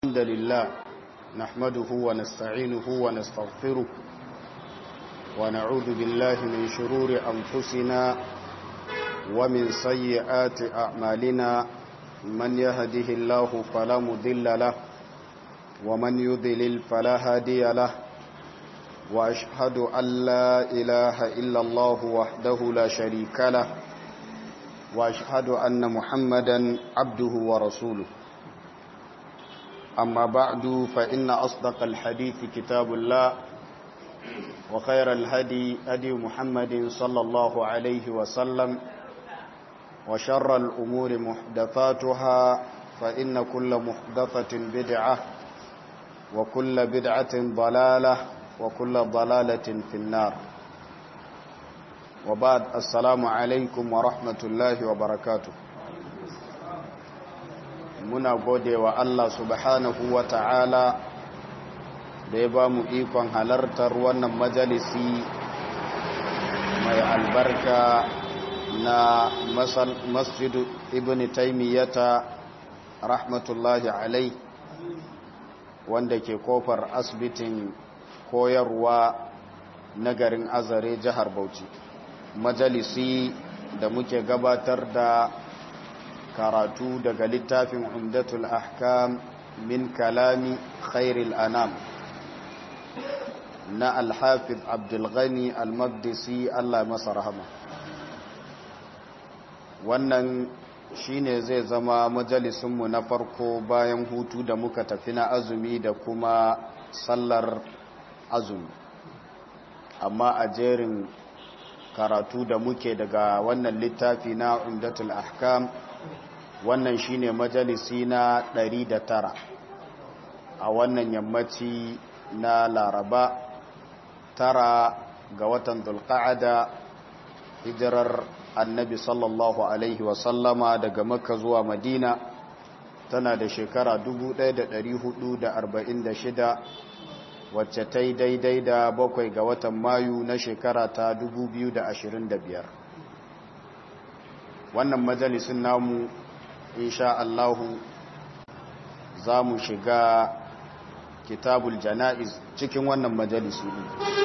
الحمد لله نحمده ونستعينه ونستغفره ونعوذ بالله من شرور أنفسنا ومن سيئات أعمالنا من يهده الله فلا مضل له ومن يضلل فلا هادي له وأشهد أن لا إله إلا الله وحده لا شريك له وأشهد أن محمدا عبده ورسوله أما بعد فإن أصدق الحديث كتاب الله وخير الهدي هدي محمد صلى الله عليه وسلم وشر الأمور محدثاتها فإن كل محدثة بدعة وكل بدعة ضلالة وكل ضلالة في النار وبعد السلام عليكم ورحمة الله وبركاته. muna gode wa Allah subhanahu wa ta'ala da ya ba mu ikon halartar wannan majalisi mai albarka na masjid ibn taimiyyata rahmatullahi alai wanda ke kofar asibitin koyarwa na garin Azare jihar Bauchi, majalisi da muke gabatar da karatu daga littafin Umdatul Ahkam min kalami khairil anam na Al-Hafiz Abdul Ghani Al-Maqdisi, Allah masa rahama. Wannan shine zai zama majalisinmu na farko bayan hutu da muka tafi na azumi da kuma sallar azumi, amma a jerin karatu da muke daga wannan littafi na Umdatul Ahkam wannan shine majalisi na 109 a wannan yammaci na Laraba 9 ga watan Dhulqa'ada, hijirar Annabi sallallahu alaihi wasallama daga Makka zuwa Madina tana da shekara 1446 wacce ta yi daidai da 7 ga watan Mayu na shekara ta 2025. Wannan majalisin namu insha Allahu za mu shiga kitabul jana'iz cikin wannan majalisi ne.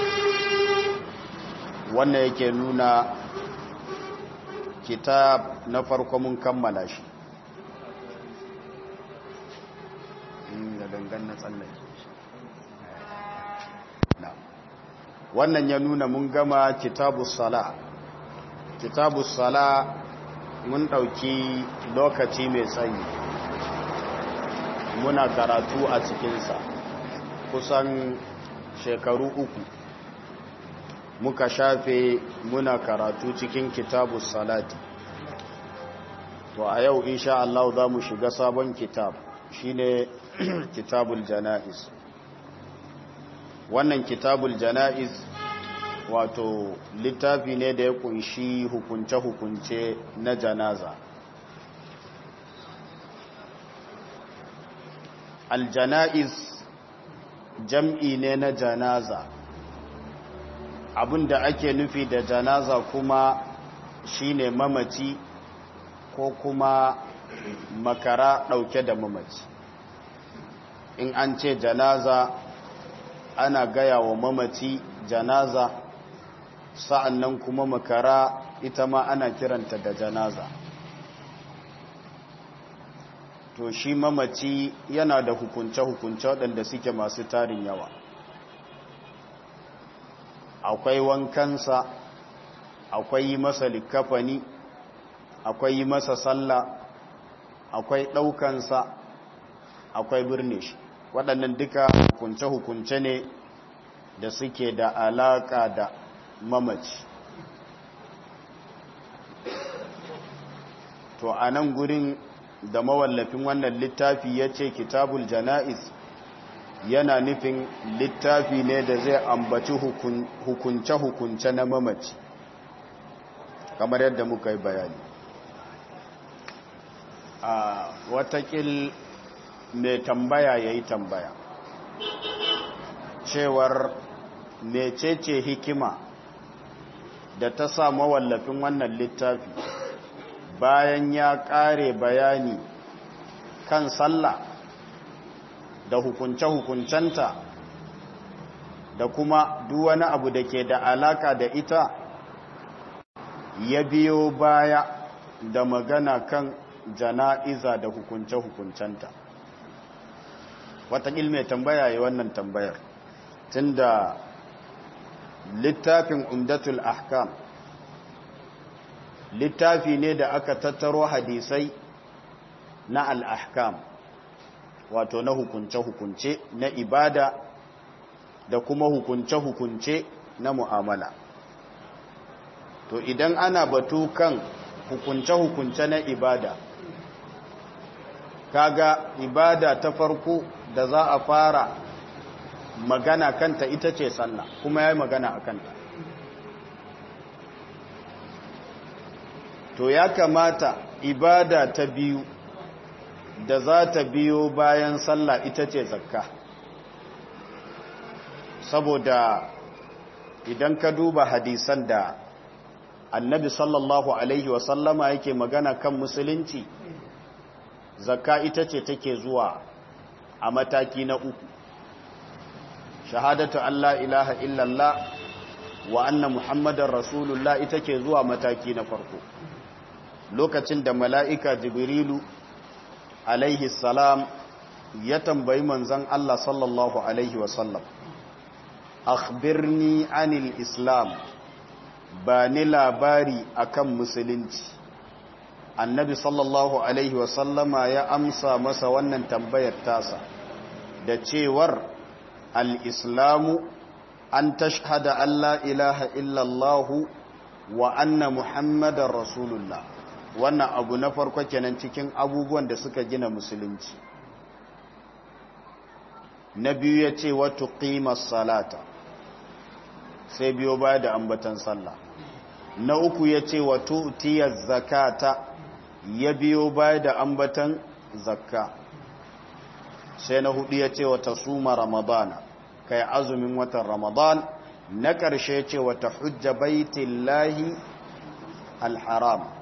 Wannan yake nuna kitab na farko mun kammala shi da dangan na tsallake. Wannan ya nuna mun gama kitabus sala. Kitabus sala mun ɗauki lokaci mai tsayi muna karatu a cikinsa, kusan shekaru 3 muka shafe muna karatu cikin kitabus salati. To a yau insha Allah za mu shiga sabon kitab, shine kitabul jana'iz. Wannan kitabul jana'iz wato littafi ne da ya kunshi hukunce-hukunce na janaza. Aljana'iz jam'i ne na janaza. Abinda ake nufi da janaza kuma shine mamaci ko kuma makara ɗauke da mamaci. In an ce janaza ana gaya wa mamaci janaza, sa'annan kuma makara ita ma ana kiranta da janaza. To shi mamaci yana da hukunce-hukunce waɗanda suke masu tarin yawa. Akwai wankansa, akwai yi masa likafani, akwai yi masa sallah, akwai ɗaukansa, akwai birne shi. Waɗannan duka hukunce-hukunce ne da suke da alaƙa da mamaci. To a nan gurin da mawallafin wannan littafi ya ce kitabul jana'iz, yana nufin littafi ne da zai ambaci hukunce-hukunce na mamaci kamar yadda muka yi bayani. A watakil mai tambaya ya yi tambaya cewar mecece hikima da ta sa mawallafin wannan littafi bayan ya ƙare bayani kan sallah da hukunce-hukuncenta da kuma duk wani abu da ke da alaka da ita ya biyo baya da magana kan jana'iza da hukunce-hukuncenta. Wataƙil mai tambaya yi wannan tambayar tunda littafin Umdatul Ahkam littafi ne da aka tattaro hadisai na al-ahkam, wato na hukunce-hukunce na ibada da kuma hukunce-hukunce na mu'amala. To idan ana batu kan hukunce-hukunce na ibada, kaga ibada ta farko da za a fara magana kanta ita ce sallah, kuma ya yi magana a kanta. To ya kamata ibada ta biyu da za ta biyo bayan sallah ita ce zakka, saboda idan ka duba hadisan da annabi sallallahu alaihi wasallama yake magana kan musulunci, zakka ita ce take zuwa a mataki na uku. Shahadatu Allah ilaha illallah wa anna muhammadar rasulullah ita ke zuwa mataki na farko. Lokacin da mala'ika jibrilu alaihi salam ya tambayi manzan Allah sallallahu alaihi wasallam, akhbirni anil islam, ba ni labari akan musulunci. Annabi sallallahu alaihi wasallama ya amsa masa wannan tambayar tasa da cewar al-islamu an tashhada an la ilaha illallah wa anna muhammadar rasulullah. Wannan abu na farko kenan cikin abubuwan da suka gina musulunci. Na biyu ya ce wa tuqimas salata, sai biyo baya da ambatan sallah. Na uku ya ce wa tu'tiyaz zakata, ya biyo baya da ambatan zakka. Sai na hudu ya ce wa tasuma ramadana, kai azumin watan ramadan. Na ƙarshe ce wa tahujja baitillahi alharam.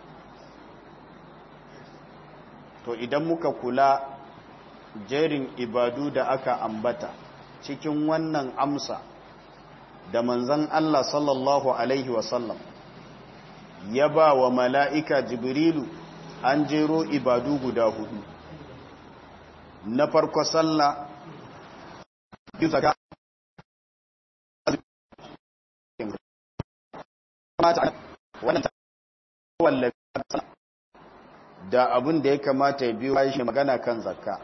To idan muka kula jerin ibadu da aka ambata cikin wannan amsa da manzon Allah sallallahu alaihi wasallam ya ba wa mala'ika jibrilu, an jero ibadu guda hudu. Na farko sallah, biyu zaka, wannan wallafi da abin da ya kamata ya biyo bayan shi magana kan zakka,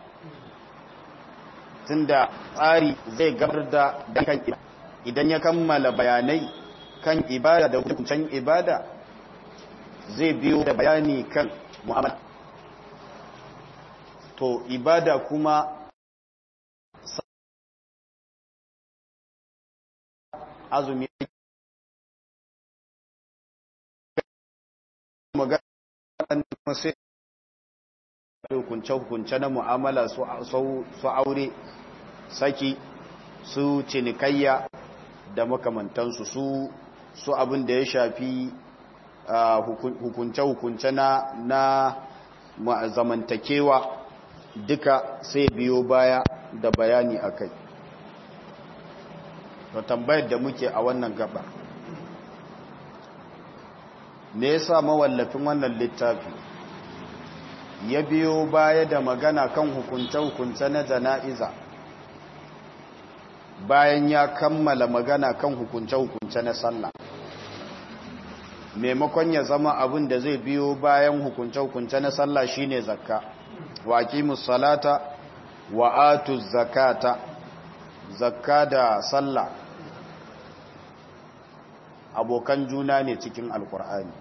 tunda tsari zai gabar da kan idan ya kammala bayanai kan ibada da hukuncin ibada, zai biyo da bayani kan mu'amala. To ibada kuma azumi magana sai hukunce na mu'amala su aure, saki, su cinikayya da makamantansu, su abin da ya shafi hukunce na zamantakewa, duka sai biyo baya da bayani akai. To tambayar da muke a wannan gaba, me yasa mawallafin wannan littafi ya biyo baya da magana kan hukunce-hukunce na jana'iza bayan ya kammala magana kan hukunce-hukunce na sallah, maimakon ya zama abin da zai biyo bayan hukunce-hukunce na sallah shine zakka? Wa aqimus salata wa atuz zakata. Zakka da sallah abokan juna ne cikin alkur'ani,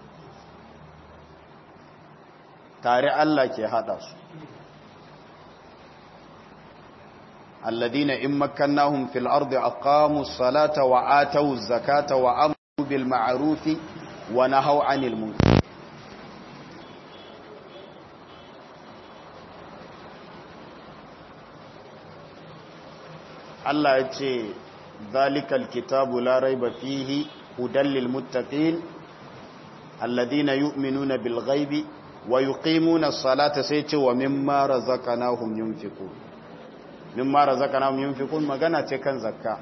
tare Allah ke hada su. alladina in makkannahum fil ardi aqamus salata wa atawuz zakata wa amaru bil ma'ruf wa nahaw 'anil munkar. Allah ya ce zalikal kitabu la raiba fihi hudan lil muttaqin alladhina yu'minuna bil ghaibi wa yuqimuna as-salata, sai ce wa mimma razaqnahum yunfiqun. mimma razaqnahum yunfiqun magana ce kan zakka.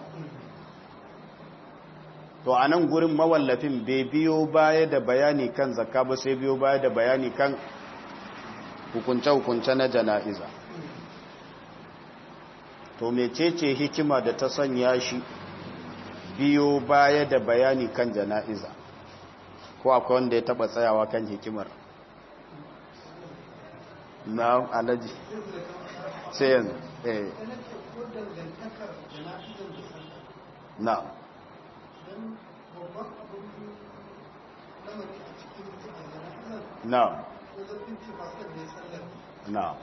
To a nan gurin mawallafin bai biyo baya da bayani kan zakka ba, sai biyo baya da bayani kan hukunce-hukunce na jana'iza. To mecece hikima da ta sanya shi biyo baya da bayani kan jana'iza, ko akwai wanda ya taba tsayawa kan hikimar? Na alaji sai yanzu na na na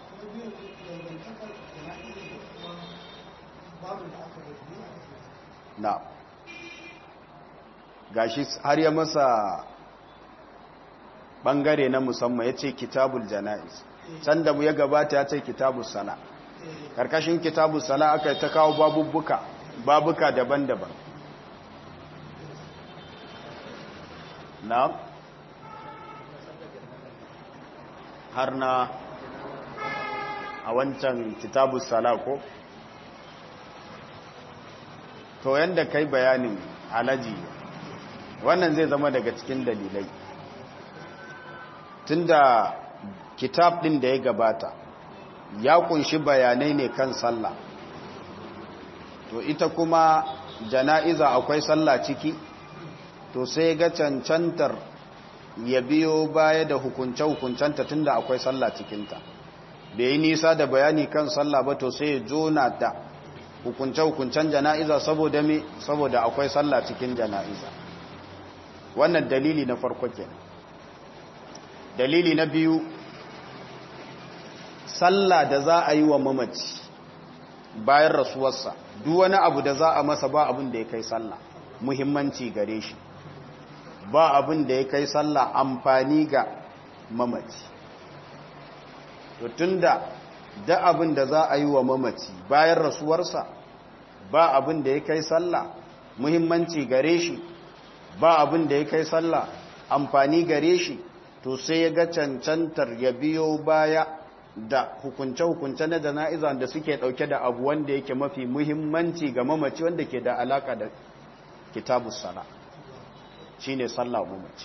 na gashi har ya masa bangare na musamman ya ce kitabul jana'iz, can da mu ya gabata ya ce kitabul sala. Karkashin kitabul sala aka ta kawo babuka daban-daban. Na har na a wancan kitabul sala ko? To yanda kai bayanin alaji, wannan zai zama daga cikin dalilai. Tunda kitab din da ya gabata ya kunshi bayanai ne kan sallah, to ita kuma jana'iza akwai sallah ciki, to sai ga cancantar ya biyo baya da hukunce-hukuncenta tunda akwai sallah cikinta. Bai yi nisa da bayani kan sallah ba, to sai ya jona da hukunce-hukuncen jana'iza saboda me, saboda akwai sallah cikin jana'iza. Wannan dalili na farko kenan. Dalili na biyu, sallah da za a yi wa mamaci bayan rasuwarsa, duk wani abu da za a masa ba abin da ya kai sallah muhimmanci gare shi, ba abin da ya kai sallah amfani ga mamaci. To tunda da abin da za a yi wa mamaci bayan rasuwarsa ba abin da ya kai sallah muhimmanci gare shi, ba abin da ya kai sallah amfani gare shi, to sai ya ga cancantar ya biyo baya da hukunce-hukunce na jana'iza da suke dauke da abu wanda yake mafi muhimmanci ga mamaci, wanda ke da alaka da kitabus sala, shine sallah mamaci.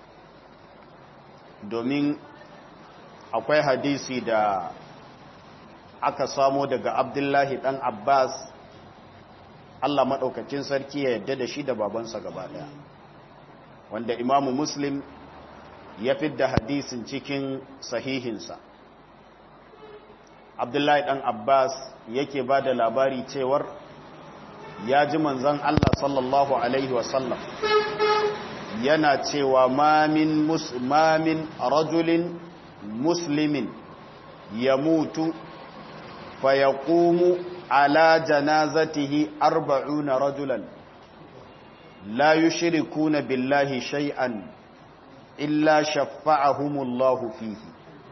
Domin akwai hadisi da aka samo daga Abdullahi dan Abbas, Allah madaukakin sarki ya yarda da shi da babansa gaba daya, wanda Imamu Muslim ya fidda hadisin cikin sahihinsa. Abdullahi dan Abbas yake ba da labari cewar ya ji manzon Allah sallallahu alaihi wasallam yana cewa mamin rajulin muslimin yamutu fayaqumu ala janazatihi 40 rajulan la yushrikuna billahi shay'an illa shaffa'ahumullahu fihi.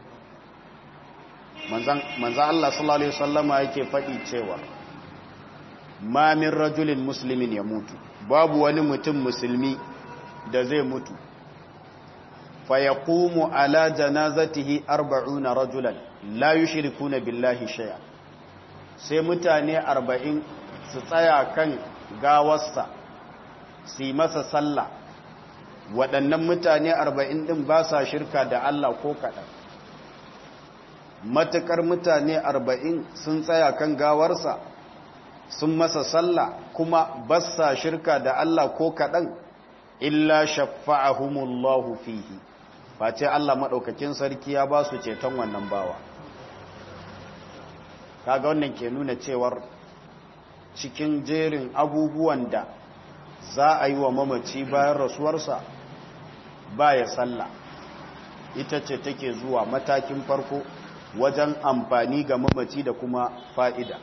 manzan Allah sallallahu alaihi wasallama yake faɗi cewa ma min rajulin muslimin ya mutu, babu wani mutum musulmi da zai mutu fa yaqumu ala janazatihi 40 rajulan la yushrikuna billahi shay'a, sai mutane 40 su tsaya kan gawarsa su yi masa sallah. Waɗannan mutane 40 ɗin ba sa shirka da Allah ko kaɗan. Matuƙar mutane 40 sun tsaya kan gawarsa sun masa sallah kuma ba sa shirka da Allah ko kaɗan, illa shaffa'ahumullahu fihi, face Allah maɗaukakin sarki ya ba su ceton wannan bawa. Kaga wannan ke nuna cewar cikin jerin abubuwan da za a yi wa mamaci bayan rasuwarsa ba ya sallah, ita ce take zuwa matakin farko wajen amfani ga mamaci da kuma fa'ida.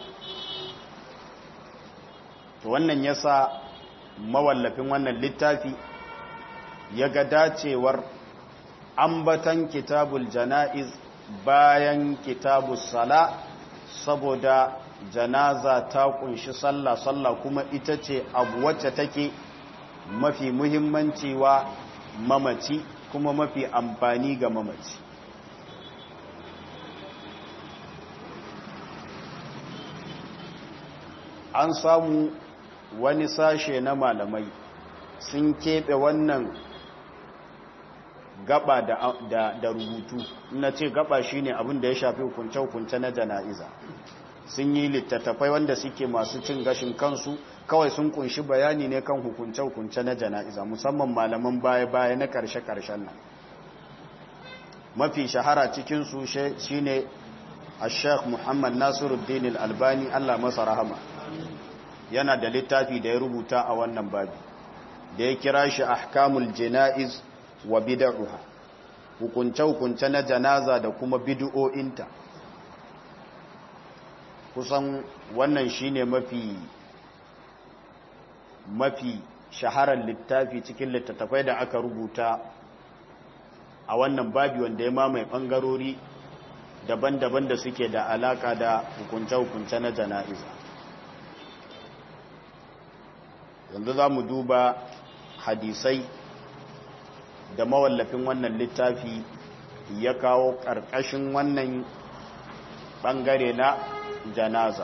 To wannan yasa mawallafin wannan littafi ya ga dacewar ambatan kitabul jana'iz bayan kitabus sala, saboda janaza ta kunshi sallah, sallah kuma ita ce abu wacce take mafi muhimmanci wa mamaci kuma mafi amfani ga mamaci. an samu wani sashe na malamai sun keɓe wannan gaba da rubutu. Na ce gaba shine abin da ya shafi hukunce-hukunce na jana'iza. Sun yi littattafai wanda suke masu cin gashin kansu, kawai sun kunshi bayani ne kan hukunce-hukunce na jana'iza, musamman malaman baya-baya na karshe-karshen nan. Mafi shahara cikinsu shine Sheikh Muhammad Nasiruddin Al-Albani, Allah masa rahama. Yana da littafi da ya rubuta a wannan babi da ya kira shi Ahkamul Jana'iz wa Bid'uha, hukunce-hukunce na janaza da kuma bid'o'inta. Kusan wannan shine mafi shaharar littafi cikin littattafai da aka rubuta a wannan babi, wanda ya mamaye bangarori daban-daban da suke da alaka da hukunce-hukunce na jana'iza. Yanzu za mu duba hadisai da mawallafin wannan littafi ya kawo ƙarƙashin wannan ɓangare na janaza.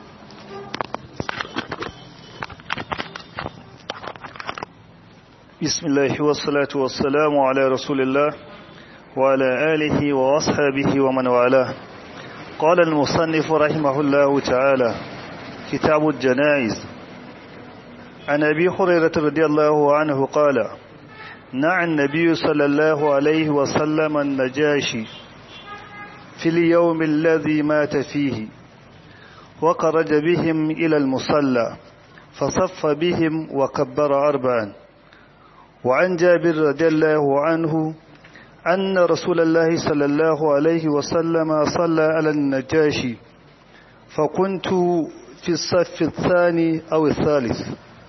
Bismillah wa salatu wa salamu ala rasulillah wa ala alihi wa ashabihi wa man wala. Qala al-musannif rahimahullahu ta'ala, Kitabul Janaiz. An Abi Hurairah radiyallahu anhu qala: نعى النبي صلى الله عليه وسلم النجاشي في اليوم الذي مات فيه، وخرج بهم إلى المصلى فصف بهم وكبر 4. وعن جابر رضي الله عنه أن رسول الله صلى الله عليه وسلم صلى على النجاشي فكنت في الصف الثاني أو الثالث.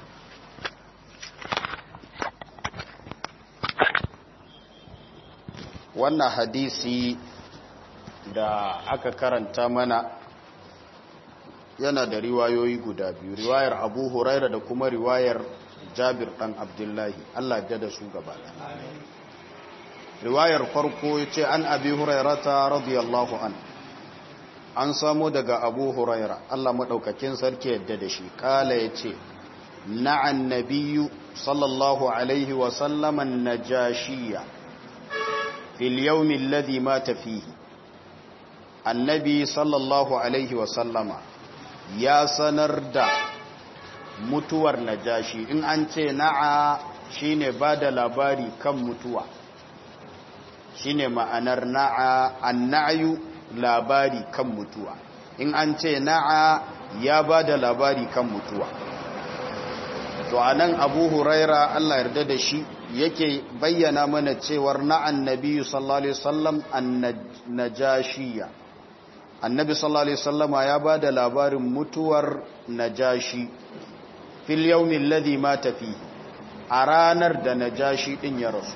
Wannan hadisi da aka karanta mana yana da riwayoyi guda biyu, riwayar Abu Huraira da kuma riwayar Jabir dan Abdullahi, Allah ya da su gaba. Riwayar farko yace an Abi Hurairata radiyallahu an samu daga Abu Huraira, Allah madaukakin sarki yadda da shi, kala yace na'an nabiyyu sallallahu alaihi wa sallam an-najashiyya fil yawmi alladhi mata fihi. Annabi sallallahu alaihi wa sallama ya sanar da mutuwar Najashi. In an ce na'a shine bada labari kan mutuwa, shine ma'anar na'a, anna'yu labari kan mutuwa. In an ce na'a ya bada labari kan mutuwa. To anan Abu Huraira, Allah yarda da shi, yake bayyana mana cewar na'an nabiyyu sallallahu alaihi wasallam an-najashiyya. Annabi sallallahu alaihi wasallama ya bada labarin mutuwar Najashi fil yawmi alladhi mata fihi, a ranar da Najashi din ya rasu.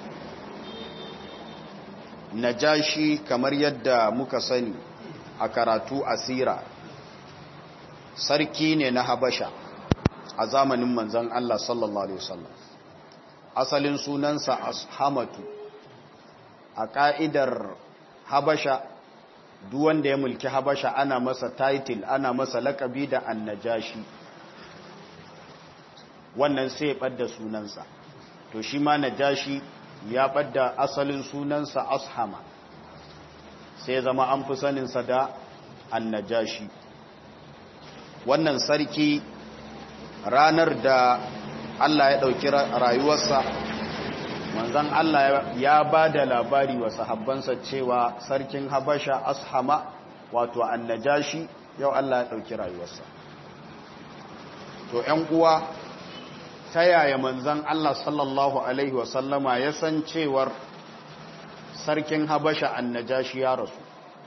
Najashi, kamar yadda muka sani a karatu asira, sarki ne na Habasha a zamanin manzon Allah sallallahu alaihi wasallam. Asalin sunansa Ashamatu. A ka'idar Habasha, duk wanda ya mulki Habasha ana masa title, ana masa lakabi da Annajashi. Wannan sai ya ɓadda sunansa. To shi ma Najashi ya ɓadda asalin sunansa Ashama, sai zama an fi saninsa da Annajashi. Wannan sarki, ranar da Allah ya ɗauki rayuwarsa, manzan Allah ya ba da labari wa sahabbansa cewa sarkin Habasha Ashama, wato Annajashi, yau Allah ya ɗauki rayuwarsa. To ‘yan uwa, ta yaya manzan Allah sallallahu Alaihi wasallama ya san cewar sarkin Habasha Annajashi ya rasu?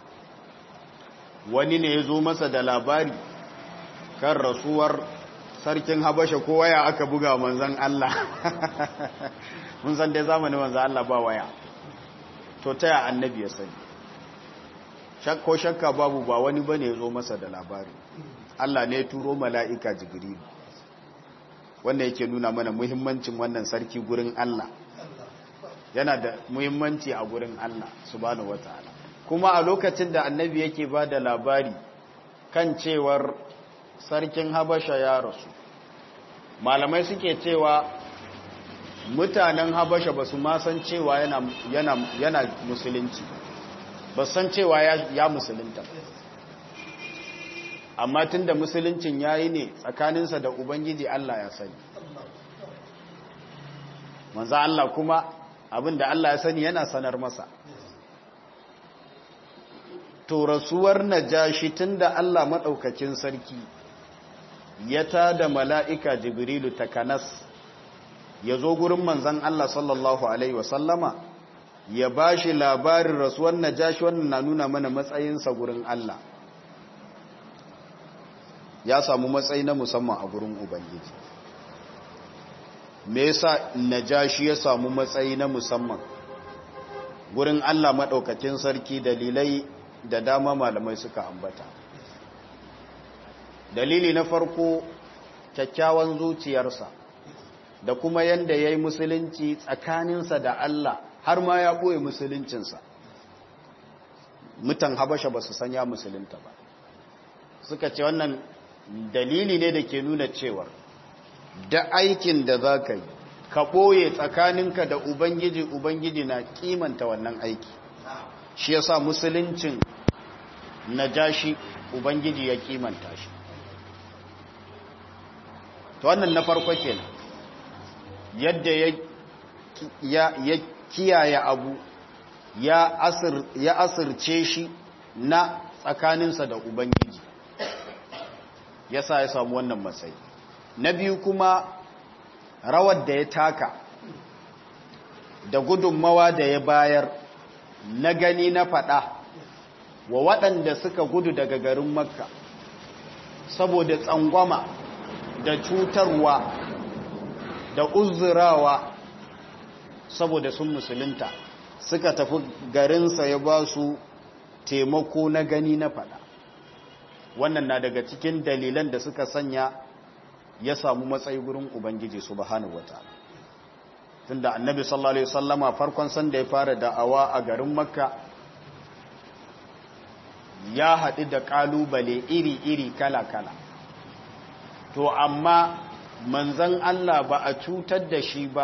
Wani ne ya zo masa da labari kan rasuwar sarkin Habasha, ko waya aka buga manzan Allah? Mun san dai zamanin manzan Allah ba waya. To taya annabi ya sani? Ko shakka babu, ba wani bane ya zo masa da labari. Allah ne ya turo mala'ika Jibril. Wannan yake nuna mana muhimmancin wannan sarki gurin Allah. Yana da muhimmanci a gurin Allah subhanahu wataala. Kuma a lokacin da annabi yake ba da labari kan cewar sarkin Habasha ya rasu, malamai suke cewa mutanen Habasha ba su ma san cewa yana musulunci, ba san cewa ya musulunta, amma tun da musuluncin ya yi ne tsakaninsa da Ubangiji Allah ya sani. Manzo Allah kuma abinda Allah ya sani yana sanar masa. To rasuwar Najashi tunda Allah madaukakin sarki ya tada mala'ika Jibrilu takanas ya zo gurin manzon Allah sallallahu alaihi wasallama ya bashi labarin rasuwar Najashi, wannan na nuna mana matsayinsa gurin Allah. Ya samu matsayi na musamman a gurin Ubangiji. Me yasa Najashi ya samu matsayi na musamman gurin Allah madaukakin sarki? Dalilai da dama malamai suka ambata. Dalili na farko, kyakkyawan zuciyarsa da kuma yanda yayi musulunci tsakaninsa da Allah, har ma ya boye musuluncinsa. Mutan Habasha ba su san ya musulunta ba. Suka ce wannan dalili ne da ke nuna cewa da aikin da za ka yi ka ɓoye tsakaninka da Ubangiji na kimanta wannan aiki. Shi yasa musuluncin Najashi Ubangiji ya kimanta shi. To wannan na farko kenan, yadda ya kiyaye abu ya asirce shi na tsakaninsa da Ubangiji, yasa ya samu wannan matsayi. Na biyu kuma rawar da ya taka da gudunmawa da ya bayar na gani na faɗa wa waɗanda suka gudu daga garin Makka saboda tsangwama da cutarwa da uzurawa saboda sun musulunta, suka tafi garinsa ya ba su taimako na gani na faɗa. Wannan na daga cikin dalilan da suka sanya ya samu matsayi gurin Ubangiji subhanahu wataala. Tunda Annabi sallallahu alaihi wasallama farkon sanda ya fara da'awa a garin Makka ya haɗu da ƙalubale iri-iri kala-kala. To amma manzon Allah ba a cutar da shi ba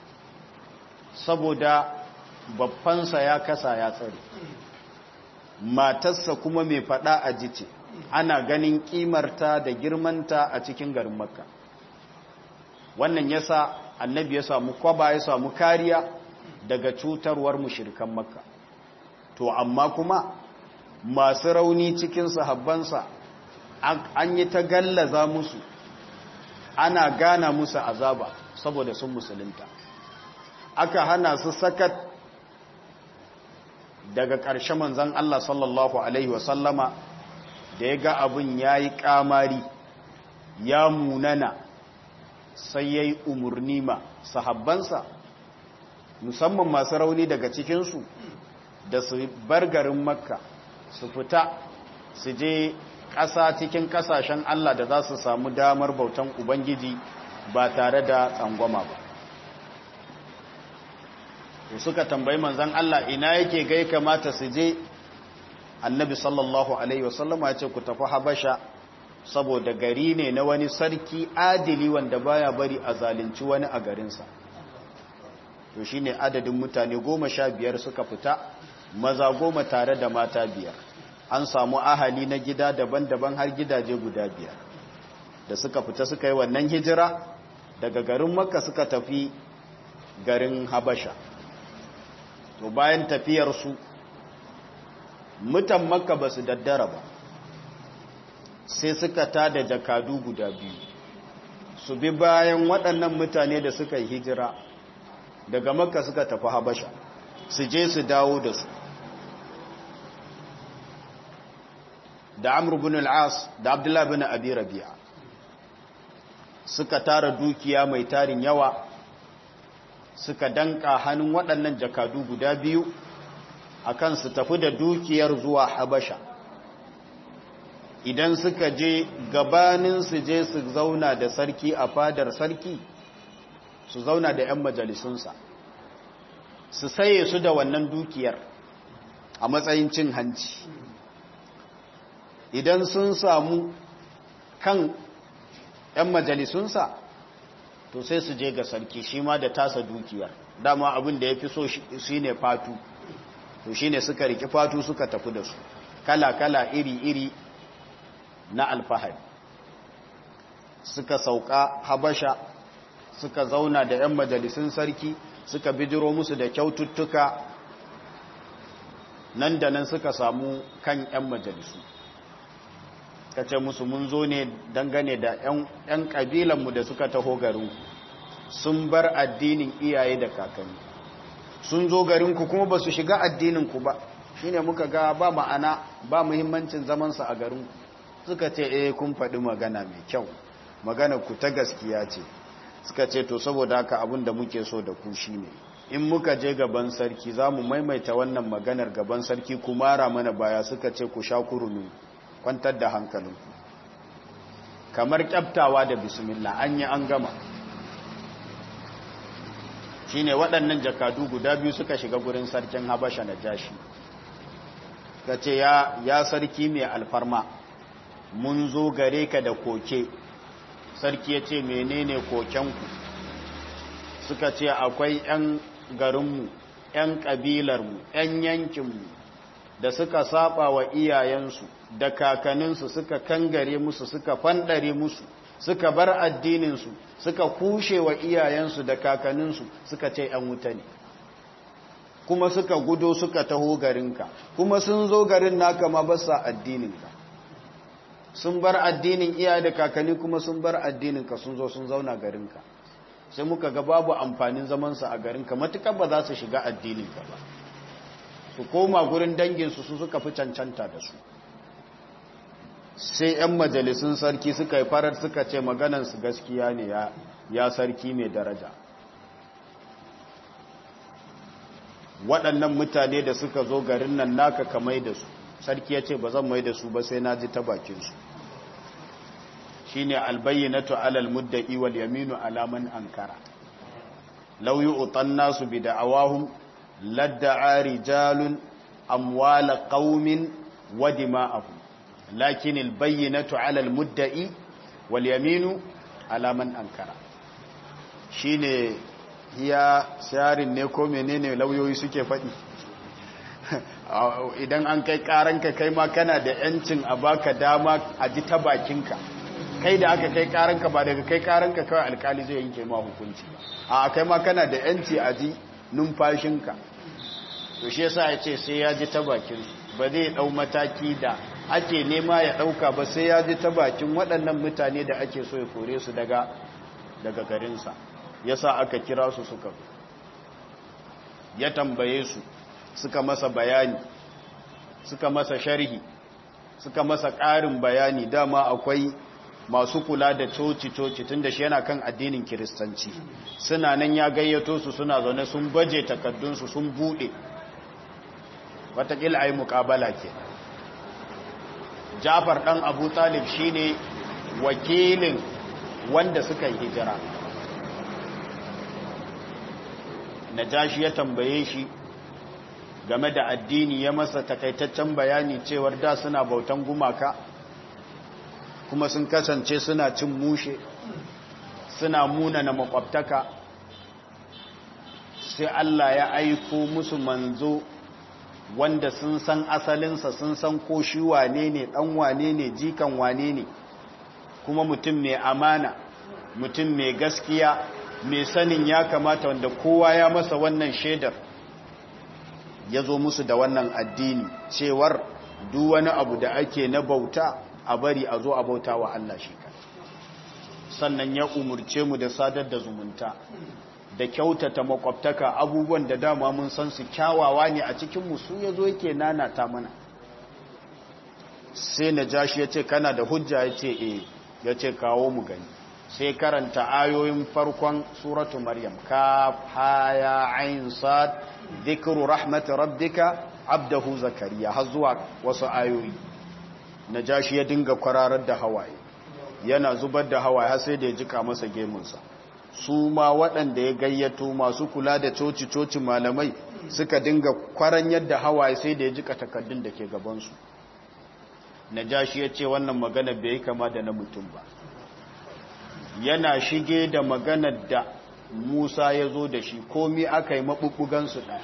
saboda babbansa ya kasa ya tsare. Matarsa kuma mai faɗa a jice, ana ganin kimarta da girmanta a cikin garin Makka. Wannan yasa Annabi ya samu kwaba, ya samu kariya daga cutarwar mushrikan Makka. To amma kuma masu rauni cikin sahabbansa an yi ta gallaza musu, ana gana musu azaba saboda sun musulunta. Aka hana su sakat. Daga ƙarshe manzon Allah sallallahu alaihi wasallama da ya ga abin ya yi ƙamari, ya munana, sai ya yi umarni ma sahabbansa, musamman masu rauni daga cikinsu, da su bar garin Makka, su fita, su je ƙasa cikin ƙasashen Allah da za su samu damar bautan Ubangiji ba tare da tsangwama ba. Suka tambayi manzon Allah ina yake gai kamata su je. Annabi sallallahu alaihi wasallam ya ce ku tafi Habasha saboda gari ne na wani sarki adili wanda baya bari a zalunci wani a garinsa. To shine adadin mutane 15 suka fita, maza 10 tare da mata 5. An samu ahali na gida daban-daban har gidaje guda 5. Da suka fita suka yi wannan hijira daga garin Makka suka tafi garin Habasha. To bayan tafiyarsu mutan Makka ba su daddara ba, sai suka tada jakadu guda 2 su bi bayan waɗannan mutane da suka yi hijira daga Makka suka tafi Habasha, su je su dawo da su. Da Amr ibn al-As da Abdullah ibn Abi Rabi'a suka tara dukiya mai tarin yawa, suka danka hannun waɗannan jakadu guda 2 akan su tafi da dukiyar zuwa Habasha. Idan suka je, gabanin su je su zauna da sarki a fadar sarki, su zauna da 'yan majalisunsa, su saye su da wannan dukiyar a matsayin cin hanci. Idan sun samu kan 'yan majalisunsa to sai su je ga sarki shi ma da tasa dukiyar dama abin da ya fi so shi ne fatu to shi ne suka riki fatu suka tafi da su kala-kala iri-iri na alfahari suka sauka habasha suka zauna da 'yan majalisun sarki suka bijiro musu da kyaututtuka nan da nan suka samu kan 'yan majalisu ka ce musu mun zo ne dangane da 'yan ƙabilanmu da suka taho garin sun bar addinin iyaye da kakanni sun zo garinku kuma ba su shiga addininku ba shi ne muka ga ba ma'ana ba muhimmancin zamansa a garinku suka ce kun faɗi magana mai kyau magana ku ta gaskiya ce suka ce to saboda haka abin da muke so da ku shi ne in muka je gaban sarki za mu maimaita wannan maganar gaban sarki ku mara mana baya suka ce ku sha kurunu kwantar da hankalinku kamar kyaftawa da bismillah an yi an gama shi ne waɗannan jakadu guda biyu suka shiga gurin sarkin habasha na jashi ka ce ya sarki mai alfarma mun zo gare ka da koke sarki ya ce menene kokenku suka ce akwai 'yan garinmu 'yan ƙabilarmu 'yan yankinmu da suka saba wa iyayensu da kakanninsu suka kangare musu suka fandare musu suka bar addininsu suka kushe wa iyayensu da kakanninsu suka ce 'yan wuta ne kuma suka gudo suka taho garinka kuma sun zo garin naka ma ba sa addininka sun bar addinin iyaye da kakanni kuma sun bar addininka sun zo sun zauna garinka sai muka ga babu amfanin zamansa a garinka matuƙar ba za su shiga addininka ba su koma gurin danginsu su suka fi cancanta da su sai 'yan majalisun sarki suka yi farar suka ce maganansu gaskiya ne ya sarki mai daraja waɗannan mutane da suka zo garin nan naka ka mai da su sarki ya ce ba zan mai da su ba sai na ji ta bakinsu shi ne albayyinatu alal mudda'i wal yaminu alaman ankara law yu'tan nasu bi da'awahum ladda'a rijalun amwala qaumin wa dima'ahum lakin albayyinatu alal mudda'i wal yaminu alaman ankara shine ya sharin ne ko menene lauyoyi suke faɗi idan an kai karanka kai ma kana da yancin a baka dama a ji ta bakinka kai da aka kai karanka ba daga kai karanka kawai alkali zai yanke ma hukunci a kai ma kana da yanci a ji numfashinka to shi yasa ya ce sai ya ji ta bakin ba zai dau mataki da ake nema ya dauka ba sai ya ji ta bakin waɗannan mutane da ake so ya kore su daga garinsa yasa aka kira su suka ya tambaye su suka masa bayani suka masa sharhi suka masa ƙarin bayani dama akwai masu kula da coci-coci tun da shi yana kan addinin kiristanci suna nan ya gayyato su suna zaune sun baje takaddunsu sun buɗe watakila a yi muƙabala ke Jafar ɗan Abu Talib shi ne wakilin wanda suka yi hijira Najashi ya tambaye shi game da addini ya masa takaitaccen bayani cewar da suna bautan gumaka kuma sun kasance suna cin mushe suna munana makwabtaka sai Allah ya aiko musu manzo wanda sun san asalinsa sun san ko shi wane ne dan wane ne jikan wane ne kuma mutum mai amana mutum mai gaskiya mai sanin ya kamata wanda kowa ya masa wannan shaidar ya zo musu da wannan addini cewar duk wani abu da ake na bauta a bari a zo a bauta wa Allah shi kan sannan ya umurce mu da sadar da zumunta da kyautata makwabtaka abubuwan da dama mun san su kyawawa ne a cikin mu su yazo yake nanata mana sai Najashi ya ce kana da hujja ya ce ya ce kawo mu gani sai karanta ayoyin farkon suratu maryam kaf ha ya ain sad dhikru rahmat rabbika abdahu zakariya har zuwa wasu ayoyi Najashi ya dinga kwararar da hawaye yana zubar da hawaye har sai da ya jika masa gemunsa su ma waɗanda ya gayyato masu kula da coci malamai suka dinga kwaran yadda hawaye sai da ya jika takaddun da ke gabansu Najashi ya ce wannan magana bai kama da na mutum ba, yana shige da maganar da Musa ya zo da shi, komi aka yi maɓuɓɓugansu ɗaya.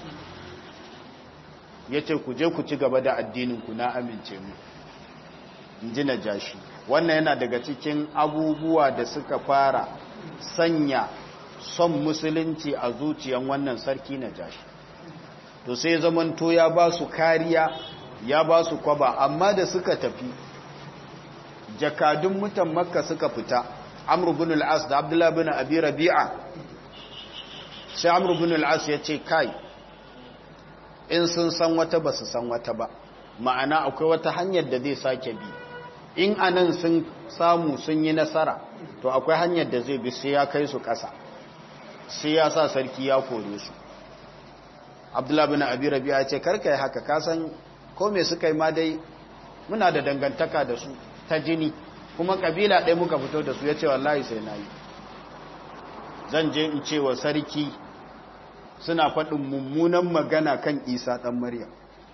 Ya ce ku je ku ci gaba da addininku, na amince mu, in ji Najashi. Wannan yana daga cikin abubuwa da suka fara sanya son musulunci a zuciyan wannan sarki Najashi. To sai zamanto ya ba su kariya, ya ba su kwaba, amma da suka tafi jakadun mutan Makka suka fita, Amr ibn al-As da Abdullah ibn Abi Rabi'a. Sai Amr ibn al-As ya ce kai, in sun san wata ba su san wata ba, ma'ana akwai wata hanyar da zai sake bi, in anan sun samu sun yi nasara, to akwai hanyar da zai bi sai ya kai su ƙasa, sai ya sa sarki ya kore su. Abdullah bin Abi Rabi'a ce karkai haka, kasan ko me suka yi ma dai muna da dangantaka da su ta jini, kuma kabila ɗaya muka fito da su. Ya ce wallahi sai na yi, zan je in ce wa sarki suna faɗin mummunan magana kan Isa ɗan Maryam.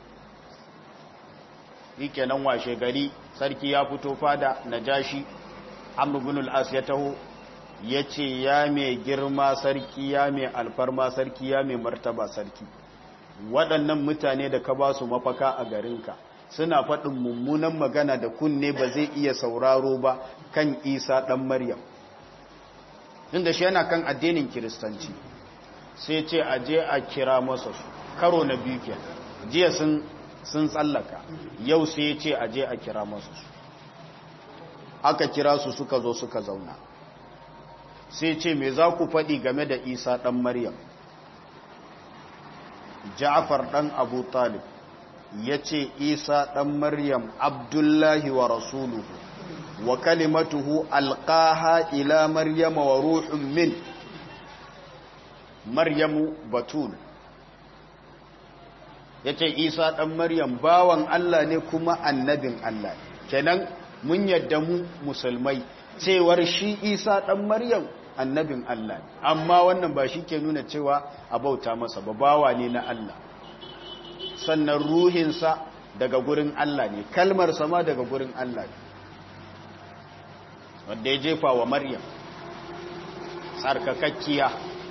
Yi kenan washe gari sarki ya fito fada, Najashi Amr ibn al-As ya taho, ya ce ya mai girma sarki, ya mai alfarma sarki, ya mai martaba sarki, waɗannan mutane da ka ba su mafaka a garinka suna faɗin mummunan magana da kunne ba zai iya sauraro ba kan Isa ɗan Maryam, inda shi yana kan addinin Kiristanci. Sai ce a je a kira masa su, karo na biyu ke, jiya sun tsallaka, yau sai ya ce a je a kira masa su. Aka kira su suka zo suka zauna, sai ce me za ku faɗi game da Isa ɗan Maryam? Ja'far ɗan Abu Talib ya ce Isa ɗan Maryam Abdullahi wa rasuluhu wa kalimatuhu alqaha ila Maryama wa ruhun min. Maryamu Batul ya ce Isa ɗan Maryam bawan Allah ne kuma annabin Allah. Kenan mun yadda mu musulmai cewar shi Isa ɗan Maryam annabin Allah ne, amma wannan ba shi ke nuna cewa a bauta masa ba, bawa ne na Allah, sannan ruhinsa daga gurin Allah ne, kalmarsa ma daga gurin Allah ne, wanda ya jefa wa Maryam tsarkakakkiya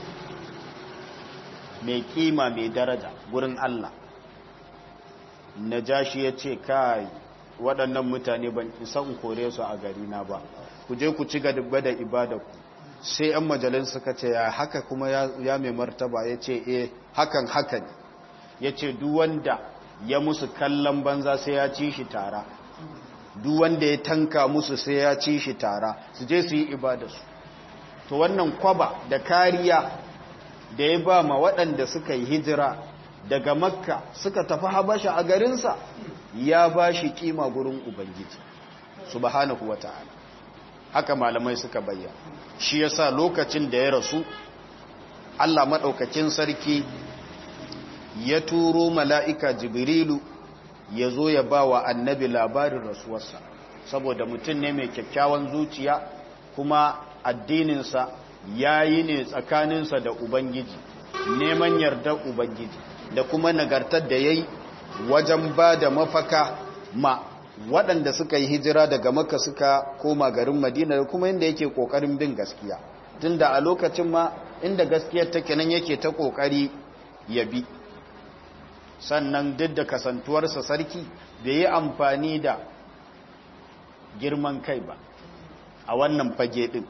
mai kima mai daraja gurin Allah. Najashi ya ce kai, waɗannan mutane ban isa in kore su a gari na ba, ku je ku ci gaba da ibadarku. Sai ‘yan majalin suka ce ya haka kuma ya mai martaba, ya ce hakan haka ne, ya ce duwanda ya musu kallon banza sai ya ci shi tara, duwanda ya tanka musu sai ya ci shi tara, su je su yi ibadarsu. To wannan kwaba da kariya da ya ba ma waɗanda suka yi hijira daga Makka suka tafi Habasha a garinsa, ya ba shi kima gurin Ubangiji subhanahu wa ta'ala. Haka malamai suka bayyana. Shi yasa lokacin da ya rasu, Allah maɗaukakin sarki ya turo mala'ika Jibrilu ya zo ya ba wa annabi labarin rasuwarsa, saboda mutum ne mai kyakkyawan zuciya, kuma addininsa ya yi ne tsakaninsa da Ubangiji, neman yardar Ubangiji, da kuma nagartar da ya yi wajen ba da mafaka ma waɗanda suka yi hijira daga Makka suka koma garin Madina, da kuma inda yake ƙoƙarin bin gaskiya, tunda a lokacin ma inda gaskiyar take nan yake ta ƙoƙari ya bi. Sannan duk da kasantuwarsa sarki bai yi amfani da girman kai ba a wannan fage ɗin.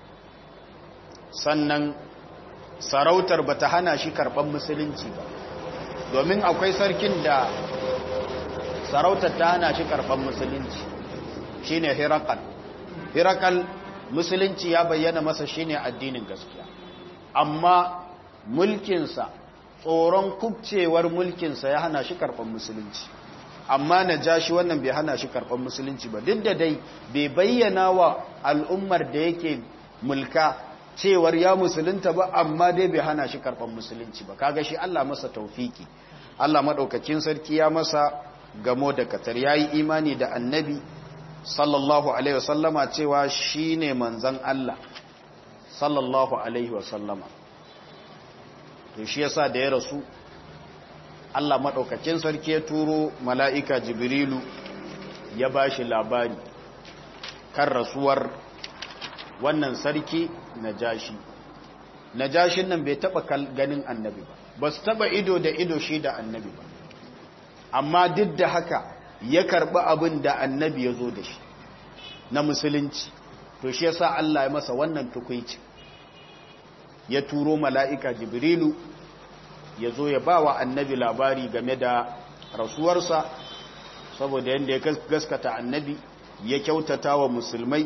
Sannan sarautar ba ta hana shi karɓar musulunci ba, domin akwai sarkin da sarautar ta hana shi karɓar musulunci, shine Hirakal. Musulunci ya bayyana masa shine addinin gaskiya, amma mulkinsa, tsoron kubcewar mulkinsa ya hana shi karɓar musulunci. Amma Najashi wannan bai hana shi karɓar musulunci ba, duk da dai bai bayyana wa al'ummar da yake mulka cewar ya musulunta ba, amma dai bai hana shi karɓar musulunci ba. Kaga shi Allah masa taufiki, Allah maɗaukakin sarki ya masa gamo da katar, ya yi imani da annabi sallallahu alaihi wasallama cewa shi ne manzan Allah sallallahu alaihi wasallama. To shi yasa da ya rasu, Allah maɗaukakin sarki ya turo mala'ika Jibrilu ya bashi labari kan rasuwar wannan sarki Najashin nan bai taba ganin annabi ba su taba ido da ido shi da annabi ba, amma duk da haka ya karbi abin da annabi ya zo da shi na musulunci. To shi yasa Allah ya masa wannan tukuici, ya turo mala'ika Jibrilu ya zo ya ba wa annabi labari game da rasuwarsa, saboda yadda ya gaskata annabi ya kyautata wa musulmai.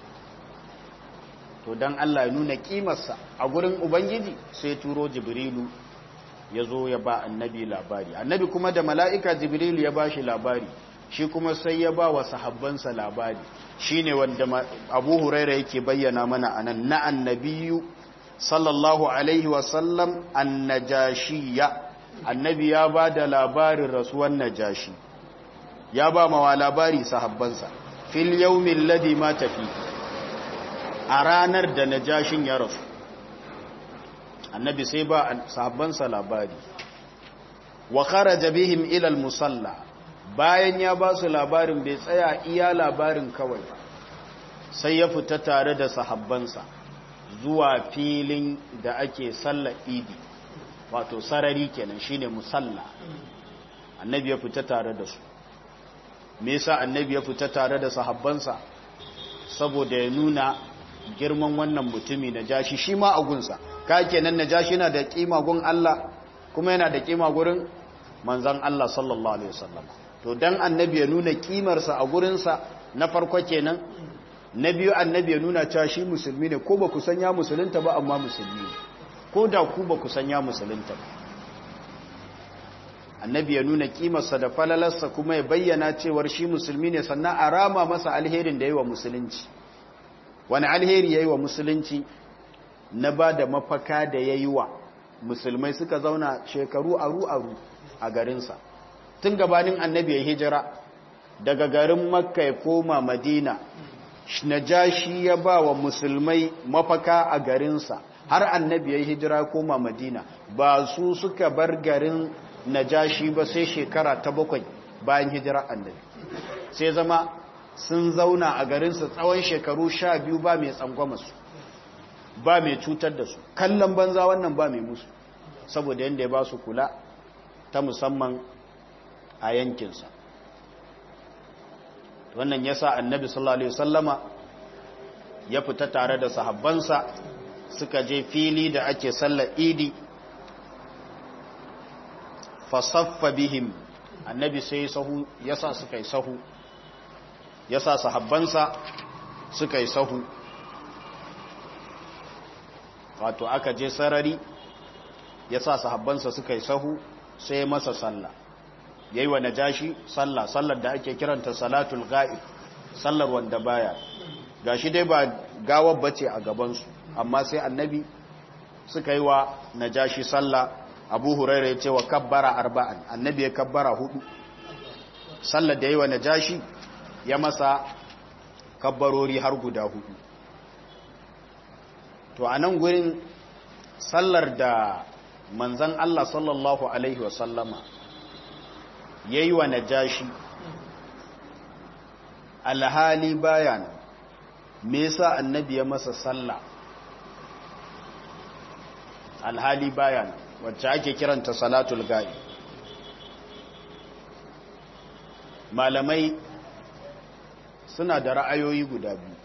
To don Allah ya nuna kimarsa a gurin Ubangiji sai turo Jibrilu ya zo ya ba annabi labari. Annabi kuma da mala'ika Jibrilu ya ba shi labari, shi kuma sai ya ba wa sahabbansa labari. Shi ne wanda Abu Huraira yake bayyana mana a nan, na annabiyu sallallahu alaihi wasallam annajashiya. Annabi ya ba da labarin rasuwan Najashi, ya ba mawa labari sahabbansa fil yawmin ladhi ma tafi, a ranar da Najashin ya rasu. Annabi sai ba sahabbansa labari. Wa kharaja bihim ila al-musalla, bayan ya ba su labarin bai tsaya iya labarin kawai ba, sai ya fita tare da sahabbansa zuwa filin da ake sallar idi, wato sarari kenan shine musalla. Annabi ya fita tare da su. Me yasa annabi ya fita tare da sahabbansa? Saboda ya nuna girman wannan mutumi Najashi, shi ma a gunsa ka kenan Najashi yana da kima gun Allah kuma yana da kima gurin manzon Allah sallallahu alaihi wasallam. To dan annabi ya nuna kimarsa a gurinsa, na farko kenan. Na biyu, annabi ya nuna cewa shi musulmi ne, ko ba ku san ya musulunta ba amma musulmi ne, ko da ku ba ku san ya musulunta ba. Annabi ya nuna kimarsa da falalarsa kuma ya bayyana cewar shi musulmi ne, sannan a rama masa alherin da yi wa musulunci. Wani alheri ya yi wa musulunci? Na ba da mafaka da ya yi wa musulmai suka zauna shekaru aru-aru a garinsa. Tun gabanin annabi ya hijira daga garin Makka ya koma Madina, Najashi ya ba wa musulmai mafaka a garinsa har annabi ya hijira koma Madina. Ba su suka bar garin Najashi ba sai shekara ta 7 bayan hijira annabi. Sai zama sun zauna a garinsa tsawon shekaru 12 ba mai tsangwama su, ba mai cutar da su, kallon banza wannan ba mai musu, saboda yadda ya ba su kula ta musamman a yankinsa. Wannan ya sa annabi sallallahu alaihi wasallama ya fita tare da sahabbansa suka je fili da ake sallar idi. Fasaffa bihim, annabi sai sahu yasa suka yi sahu, yasa sahabbansa suka yi sahu, wato aka je sarari yasa sahabbansa suka yi sahu, sai masa sallah, yayi wa Najashi sallar da ake kiranta salatul ghaib, sallar wanda baya. Gashi dai ba gawar bace a gaban su, amma sai annabi suka yi wa Najashi sallah. Abu Hurairah ya ce wa kabbara 4, annabi ya kabbara 4. Sallar da yayi wa Najashi ya masa kabbarori har guda 4. To anan gurin sallar da manzon Allah sallallahu alaihi wasallama yayi wa Najashi alhali bayan, me yasa annabi ya masa sallah alhali bayan, wacce ake kiranta salatul ghaib? Malamai suna da ra'ayoyi guda biyu.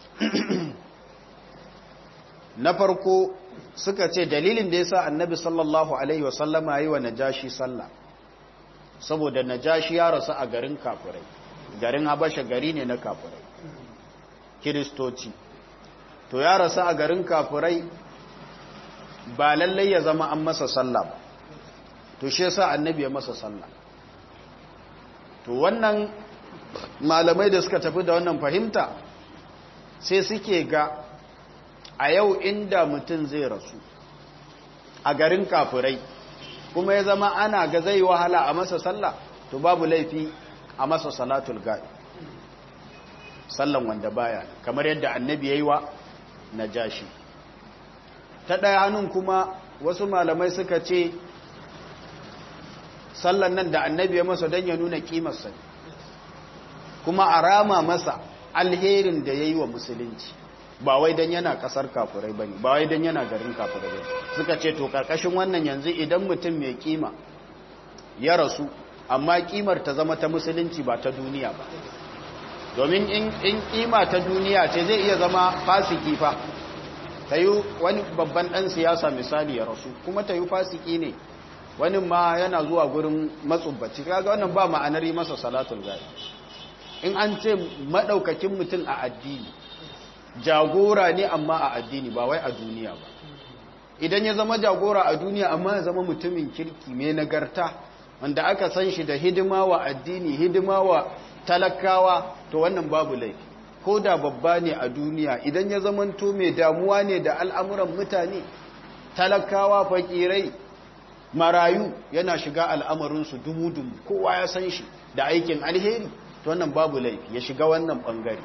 Na farko suka ce dalilin da yasa annabi sallallahu alaihi wasallama yayi wa Najashi sallah saboda Najashi ya rasu a garin kafirai. Garin Habasha gari ne na kafirai, Kiristoci. To ya rasu a garin kafirai, ba lallai ya zama an masa sallah ba. To shi yasa annabi ya masa sallah. To wannan malamai da suka tafi da wannan fahimta sai suke ga a yau inda mutum zai rasu a garin kafirai kuma ya zama ana ga zai wahala a masa sallah, to babu laifi a masa salatul ghaib, sallan wanda baya, kamar yadda annabi yayi wa Najashi. Ta ɗaya hannun kuma wasu malamai suka ce sallan nan da annabi ya masa don ya nuna kimarsa, kuma a rama masa alherin da ya yi wa musulunci, ba wai don yana kasar kafurai ba ne, ba wai don yana garin kafurai ba. Suka ce to karkashin wannan yanzu idan mutum mai kima ya rasu amma kimar ta zama ta musulunci ba ta duniya ba, domin in kima ta duniya ce zai iya zama fasiki fa. Ta yi wani babban ɗan siyasa misali ya rasu kuma ta yi fasiki ne, wani ma yana zuwa gurin matsubbaci, kaga wannan ba ma'anar yi masa salatul ghaib. In an ce maɗaukakin mutum a addini, jagora ne amma a addini ba wai a duniya ba. Idan ya zama jagora a duniya amma ya zama mutumin kirki mai nagarta wanda aka san shi da hidima wa addini, hidima wa talakawa, to wannan babu laifi. Ko da babba ne a duniya idan ya zamanto mai damuwa ne da al'amuran mutane, talakawa, fakirai, marayu, yana shiga al'amarinsu dumu-dumu, kowa ya san shi da aikin alheri, to wannan babu laifi ya shiga wannan ɓangare.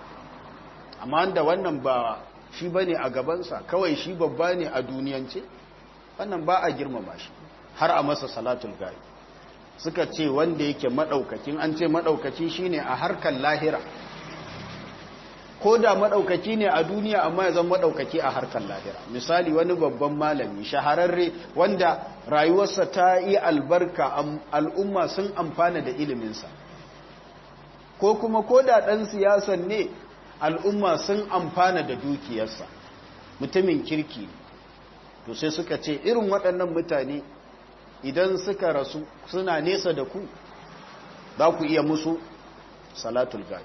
Amma da wannan ba shi ba ne a gabansa, kawai shi babba ne a duniyance, wannan ba a girmama shi har a masa salatul ghaib. Suka ce wanda yake maɗaukakin, an ce maɗaukaki shi ne a harkar lahira, ko da maɗaukaki ne a duniya amma ya zama maɗaukaki a harkar lahira. Misali wani babban malami shahararre wanda rayuwarsa ta yi albarka, al'umma sun amfana da iliminsa, ko kuma ko da ɗan siyasan ne al'umma sun amfana da dukiyarsa, mutumin kirki. To sai suka ce irin waɗannan mutane idan suka rasu suna nesa da ku, za ku iya musu salatul ghaib.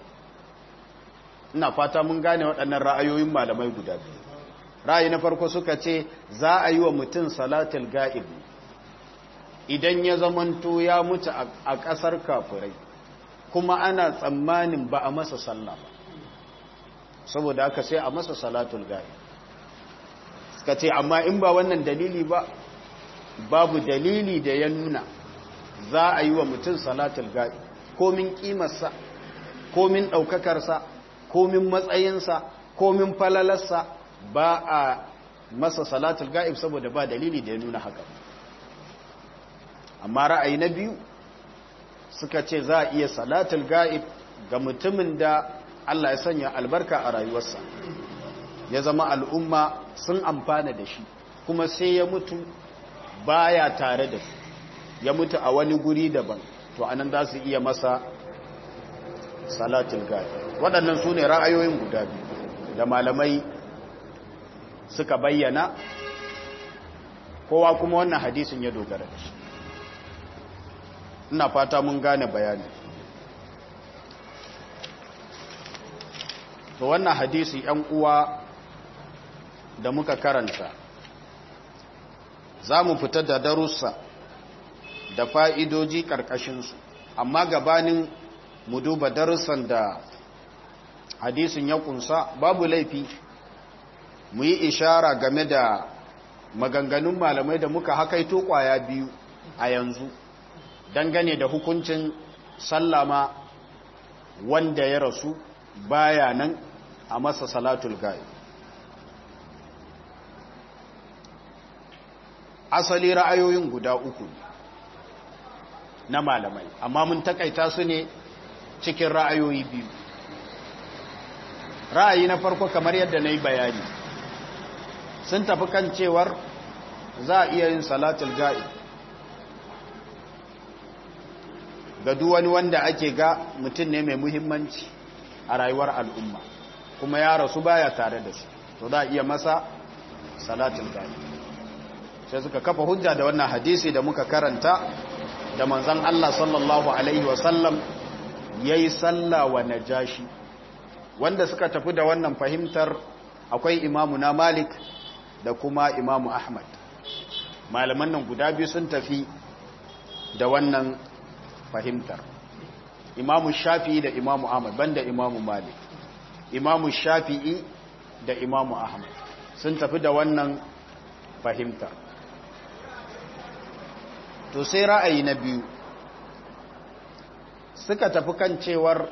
Ina fata mun gane waɗannan ra'ayoyin malamai guda biyu. Ra'ayi na farko suka ce za a yi wa mutum salatul ghaib idan ya zamanto ya mutu a ƙasar kafirai kuma ana tsammanin ba a masa sallah ba, saboda haka sai a masa salatul ghaib. Suka ce amma in ba wannan dalili ba, babu dalili da ya nuna za a yi wa mutum salatul ghaib, komin kimarsa, komin ɗaukakarsa, komin matsayinsa, komin falalarsa, ba a masa salatul ghaib saboda ba dalili da ya nuna haka. Amma ra'ayi na biyu suka ce za a iya salatul ghaib ga mutumin da Allah ya sanya albarka a rayuwarsa, ya zama al'umma sun amfana da shi, kuma sai ya mutu baya tare da su, ya mutu a wani guri daban, to anan za su iya masa salatul ghaib. Waɗannan su ne ra'ayoyin guda biyu da malamai suka bayyana, kowa kuma wannan hadisin ya dogara da shi. Ina fata mun gane bayani. To wannan hadisi ‘yan uwa da muka karanta, za mu fita da darussa da fa'idoji ƙarƙashinsu, amma gabanin mu duba darussan da hadisin ya kunsa, babu laifi mu yi ishara game da maganganun malamai da muka hakaito ƙwaya biyu a yanzu dangane da hukuncin sallama wanda ya rasu baya nan a masa salatul ghaib. Asali ra'ayoyin guda uku na malamai, amma mun takaita su ne cikin ra'ayoyi biyu. Ra'ayi na farko kamar yadda na yi bayani, sun tafi kan cewar za a iya yin salatul ghaib ga duwani wanda ake ga mutum ne mai muhimmanci a rayuwar al'umma kuma ya rasu baya tare da su, to za a iya masa salatul ghaib. Sai suka kafa hujja da wannan hadisi da muka karanta da manzon Allah sallallahu alaihi wasallam yayi salla wa najashi. Wanda suka tafi da wannan fahimtar akwai imamu na Malik da kuma imamu Ahmad. Malaman nan guda biyu sun tafi da wannan fahimtar, imamu Shafi'i da imamu Ahmad, banda imamu Malik. Imamu Shafi'i da imamu Ahmad sun tafi da wannan fahimtar. To sai ra'ayi na biyu suka tafi kan cewar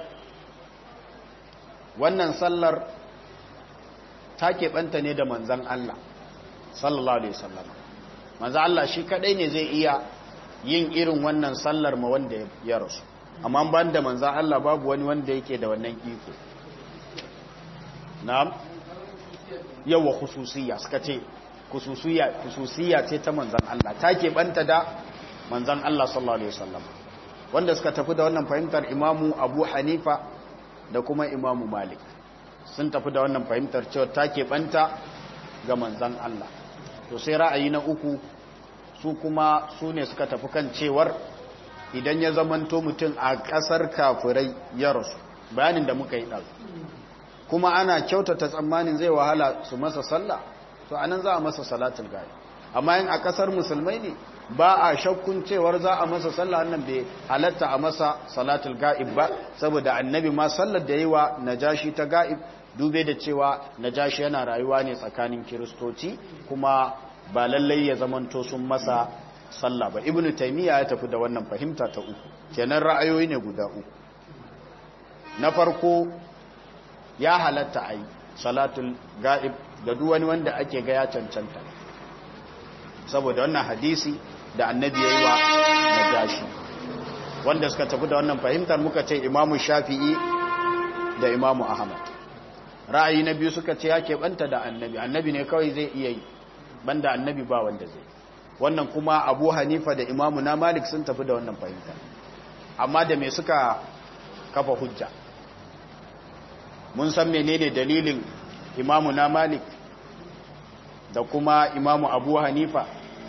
wannan sallar ta keɓanta ne da manzan Allah sallallahu alaihi wasallam. Manzan Allah shi kadai ne zai iya yin irin wannan sallar ma wanda ya rasu. amma ban da manzan Allah babu wani wanda yake da wannan iko. Na'am, yawa khususiyya suka ce khususiyya ce ta manzan Allah, ta keɓanta da manzan Allah sallallahu alaihi wasallam. Wanda suka tafi da wannan fahimtar Imamu Abu Hanifa da kuma Imamu Malik sun tafi da wannan fahimtar cewa ta keɓanta ga manzan Allah. To sai ra'ayi na uku su kuma su ne suka tafi kan cewar idan ya zamanto mutum a ƙasar kafirai ya rasu, bayanin da muka yi ɗazu, kuma ana kyautata tsammanin zai wahala su masa sallah, to anan za a masa salatul ghaib. Amma yin a ƙasar musulmai ne ba a shakkun cewar za a masa sallah, nan bai halatta a masa salatul ghaib ba, saboda annabi ma sallar da yi wa najashi ta ghaib, dube da cewa najashi yana rayuwa ne tsakanin kiristoci, kuma ba lallai ya zamanto sun masa sallah ba. Ibn Taymiyyah ya tafi da wannan fahimta ta uku. Kenan ra'ayoyi ne guda uku. Na farko, ya halatta ai salatul ghaib ga duk wani wanda ake ga ya cancanta, saboda wannan hadisi da annabi yayi wa najashi. Wanda suka tafi da wannan fahimtar muka ce Imamu Shafi'i da Imamu Ahmad. Ra'ayi na biyu suka ce ya keɓanta da annabi, annabi ne kawai zai iya yi, banda annabi ba wanda zai. Wannan kuma Abu Hanifa da Imamu na Malik sun tafi da wannan fahimta. Amma da me suka kafa hujja? Mun san menene dalilin Imamu na Malik da kuma Imamu Abu Hanifa?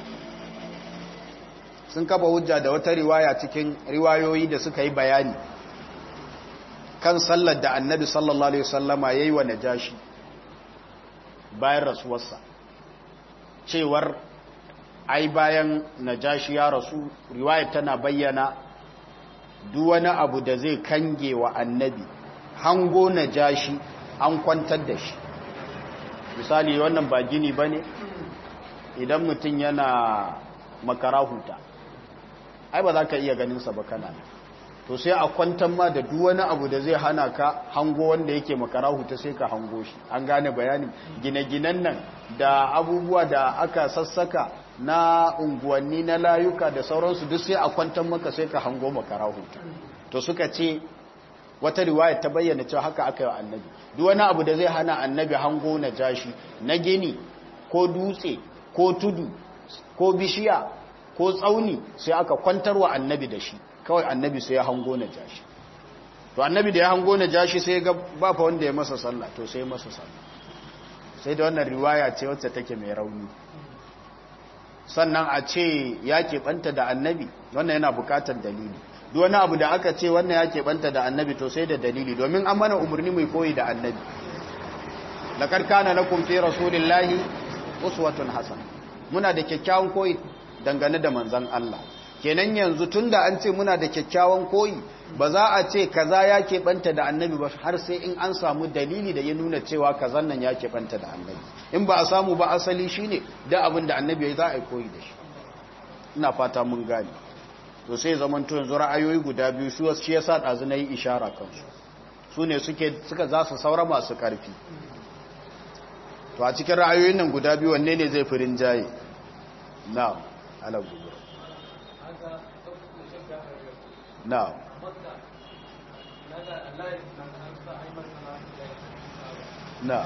Sun kafa hujja da wata riwaya cikin riwayoyi da suka yi bayani kan sallar da annabi sallallahu alaihi wasallama yayi wa najashi bayan rasuwarsa, cewar ai bayan najashi ya rasu, riwayar tana bayyana duk wani abu da zai kange wa annabi hango najashi an kwantar da shi. Misali, wannan ba gini bane, idan mutum yana makara huta ai ba za ka iya ganin sa ba kana, to sai a kwantar ma da duk wani abu da zai hana ka hango wanda yake makara huta, sai ka hango shi. An gane bayanin gine-ginen nan da abubuwa da aka sassaka na unguwanni na layuka da sauransu, duk sai a kwantar maka sai ka hango makara huta. To suka ce wata riwaya ta bayyana cewa haka aka yi wa annabi, duk wani abu da zai hana annabi hango najashi na gini ko dutse ko tudu ko bishiya ko tsauni, sai aka kwantar wa annabi da shi, kawai annabi sai ya hango najashi. To annabi da ya hango najashi sai ga ba fa wanda ya masa sallah, to sai masa sallah. Sai da wannan riwaya ce wacce take mai rauni. Sannan a ce ya keɓanta da annabi, wannan yana bukatar dalili. Duk wani abu da aka ce wannan ya keɓanta da annabi, to sai da dalili, domin an mana umarni mai koyi da annabi. Laqad kana lakum fi rasulillahi uswatun hasana. Muna da kyakkyawan koyi dangane da manzon Allah. Kenan yanzu tunda an ce muna da kyakkyawan koyi, ba za a ce kaza ya keɓanta da annabi ba har sai in an samu dalili da ya nuna cewa kazan nan ya keɓanta da annabi. In ba a samu ba, asali shine da abin da annabi ya za a yi koyi da shi. Ina fata mun gane. To sai zaman to yanzu ra'ayoyi guda biyu shi yasa dazu nayi ishara kansu. Su ne suka za su saura masu karfi. To a cikin ra'ayoyin nan guda biyu wanne ne zai furin jaye? Na'am, ala gudu. Na'am. Na'am.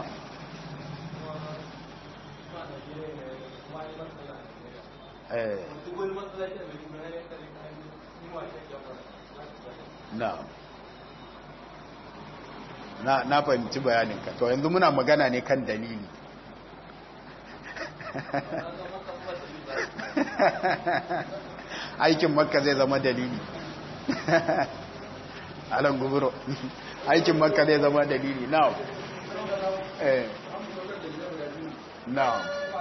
Na fahimci bayaninka. To yanzu muna magana ne kan dalili. Aikin Makka zai zama dalili. Alan guburo. Aikin Makka zai zama dalili. Now. Now.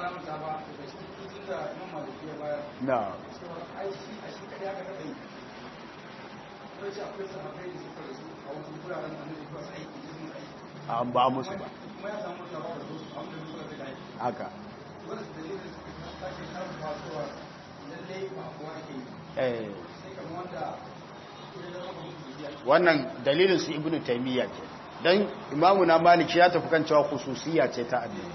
Now. An ba musu ba. Haka. Wannan dalilin su Ibn Taymiyyah ce. Dan Imamu na Maliki ya tafi kan cewa khususiyya ce ta annabi.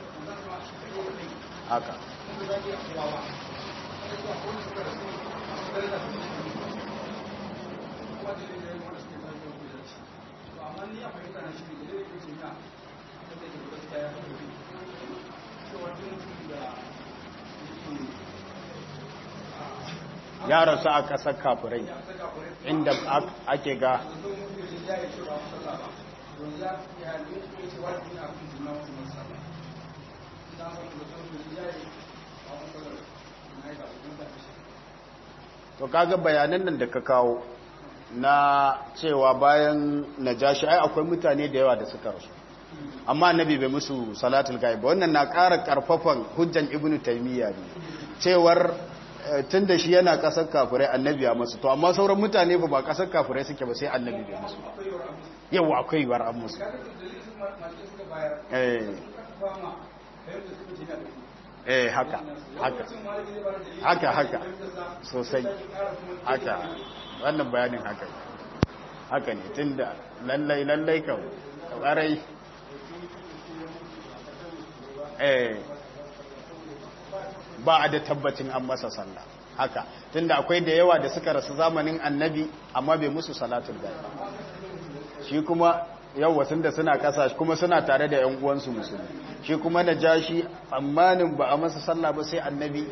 Haka. ya rasu a ƙasar kafirai inda ake ga to kaga bayanan nan da ka kawo na cewa bayan najashi ai akwai mutane da yawa da suka rasu amma annabi bai musu salatul ghaib wannan na ƙara ƙarfafan hujjan ibnu taymiya ne cewar tun da shi yana ƙasar kafirai annabi ya masu to amma sauran mutane ba ƙasar kafirai suke ba sai annabi bai musu yau akwai yiwuwar an musu haka sosai haka wannan bayanin haka ne tun da lallai kan ƙarai ba a da tabbacin an masa sallah haka tunda akwai da yawa da suka rasu zamanin annabi amma bai musu salatul ghaib shi kuma yawa tunda suna kasa kuma suna tare da yan uwansu musulmi shi kuma najashi tsammanin ba a masa sallah ba sai annabi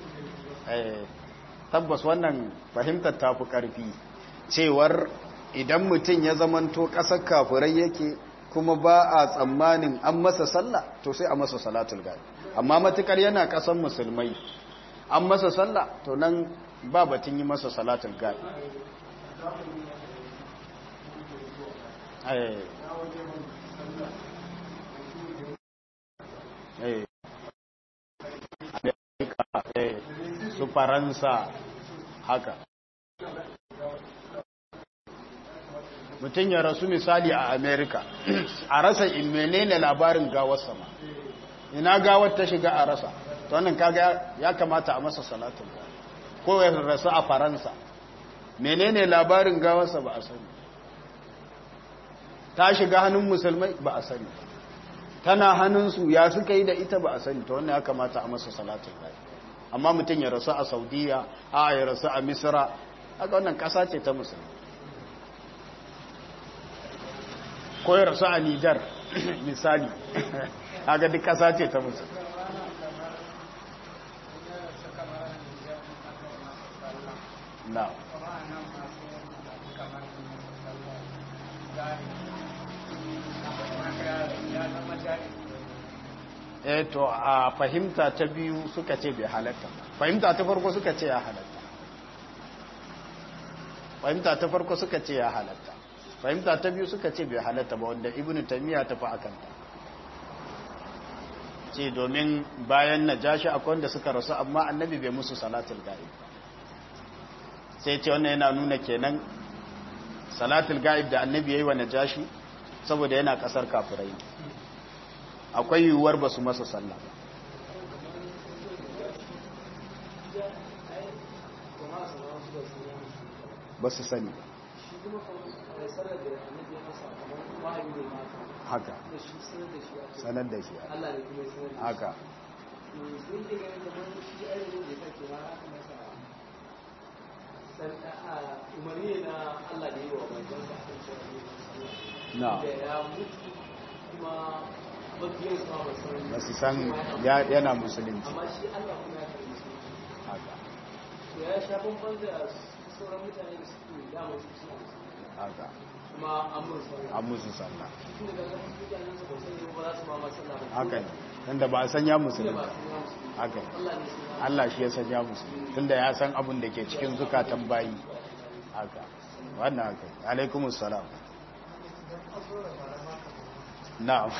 tabbas wannan fahimtar tafi karfi cewar idan mutum ya zamanto kasar kafirai yake kuma ba a tsammanin an masa sallah to sai a masa salatul ghaib amma matukar yana kasan musulmai an masa sallah to nan ba batun yi masa salatul ghaib su faransa haka mutum ya rasu misali a america a rasa menene labarin gawar sama ina gawar ta shiga a rasa to wannan kaga ya kamata a masa salatul ghaib ko ya rasu a faransa menene labarin gawarsa ba a sani ta shiga hannun musulmai ba a sani tana hannunsu ya suka yi da ita ba a sani to wannan ya kamata a masa salatul ghaib amma mutum ya rasu a saudiya a ya rasu a misra haka wannan kasa ce ta musulmi ko ya rasu a nijar misali haka duk kasa ce ta musulmi na to a fahimta ta biyu suka ce bai halatta fahimta ta farko suka ce ya halatta fahimta ta farko suka ce ya halatta fahimta ta biyu suka ce bai halatta ba wanda ibnu taymiya ta fi akanta ce domin bayan najashi akwai wanda suka rasu amma annabi bai musu salatul ghaib sai ce wannan yana nuna kenan salatul ghaib da annabi yayi wa najashi saboda yana kasar kafirai akwai yiwuwar ba su masa sallah ba su sani haka sanar da shi haka umarni na Allah da yi wa manzansa a kan cewa da ya mutu kuma mafiyansu ma ba su san yana musulunci amma shi Allah kuma ya karbi su haka to ya sha bambam da sauran mutane da suke dama su suna haka kuma an musu sallah tun da ga mutanen su ba sani ba za su ma sallah ba haka ne tunda ba a san ya musulunci haka Allah shi ya san ya musulunci tunda ya san abin da ke cikin zukatan bayi haka wannan haka alaikumus salam na'am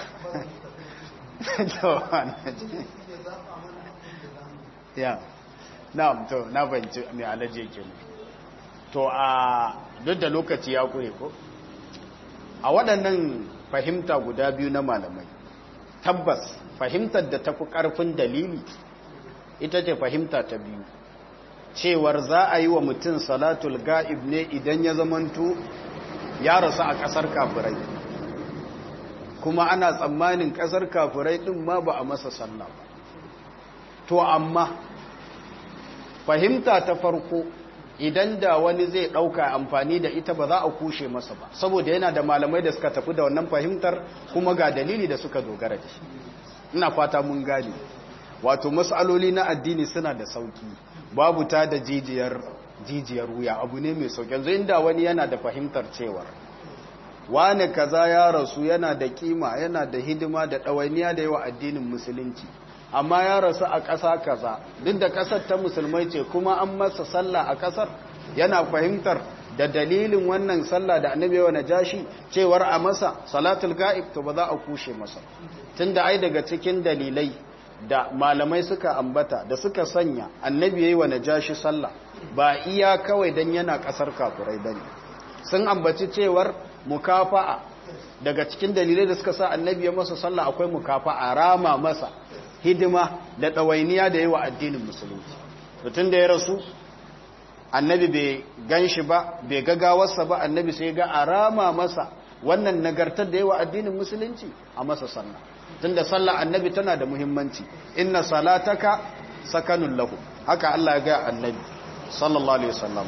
ya na'am to na fahimci mai alaje kenan to a duk da lokaci ya kure ko a waɗannan fahimta guda biyu na malamai tabbas fahimtar da tafi ƙarfin dalili ita ce fahimta ta biyu cewar za a yi wa mutum salatul ga'ib ne idan ya zamanto ya rasu a ƙasar kafirai kuma ana tsammanin ƙasar kafirai ɗin ma ba a masa sallah ba to amma fahimta ta farko idan da wani zai ɗauka amfani da ita ba za a kushe masa ba saboda yana da malamai da suka tafi da wannan fahimtar kuma ga dalili da suka dogara da shi ina fata mun gane wato mas'aloli na addini suna da sauki babu ta da jijiyar wuya abu ne mai sauki yanzu inda wani yana da fahimtar cewa wane kaza ya rasu yana da kima yana da hidima da ɗawainiya da yawa addinin musulunci amma ya rasu a ƙasa kaza duk da ƙasar ta musulmai ce kuma an masa sallah a ƙasar yana fahimtar da dalilin wannan sallah da annabi wa najashi cewar a masa salatul ga'ib to ba za a kushe masa tunda ai daga cikin dalilai da malamai suka ambata da suka sanya annabi yayi wa najashi sallah ba iya kawai dan yana ƙasar kafurai bane sun ambaci cewar mukafa'a daga cikin dalilai da suka sa annabi ya masa sallah akwai mukafa'a rama masa hidima da ɗawainiya da yawa addinin musulunci mutum da ya rasu annabi bai gan shi ba bai gagawarsa ba annabi sai ga a rama masa wannan nagartar da yawa addinin musulunci a masa sallah tun da sallah annabi tana da muhimmanci inna salataka sakanun lahu haka Allah ya ga annabi sallallahu alaihi wasallam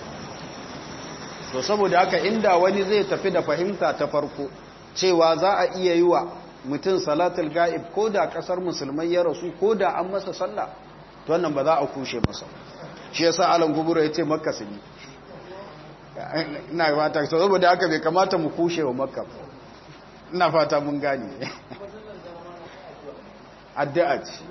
to saboda haka inda wani zai tafi da fahimta ta farko cewa za a iya yi wa mutum salatul ga'ib ko da kasar musulmai ya rasu ko da an masa sallah to wannan ba za a kushe masa shi yasa alan gubura yace makka sun yi ina fata saboda haka bai kamata mu kushe wa makka ina fata mun gane addu'a ce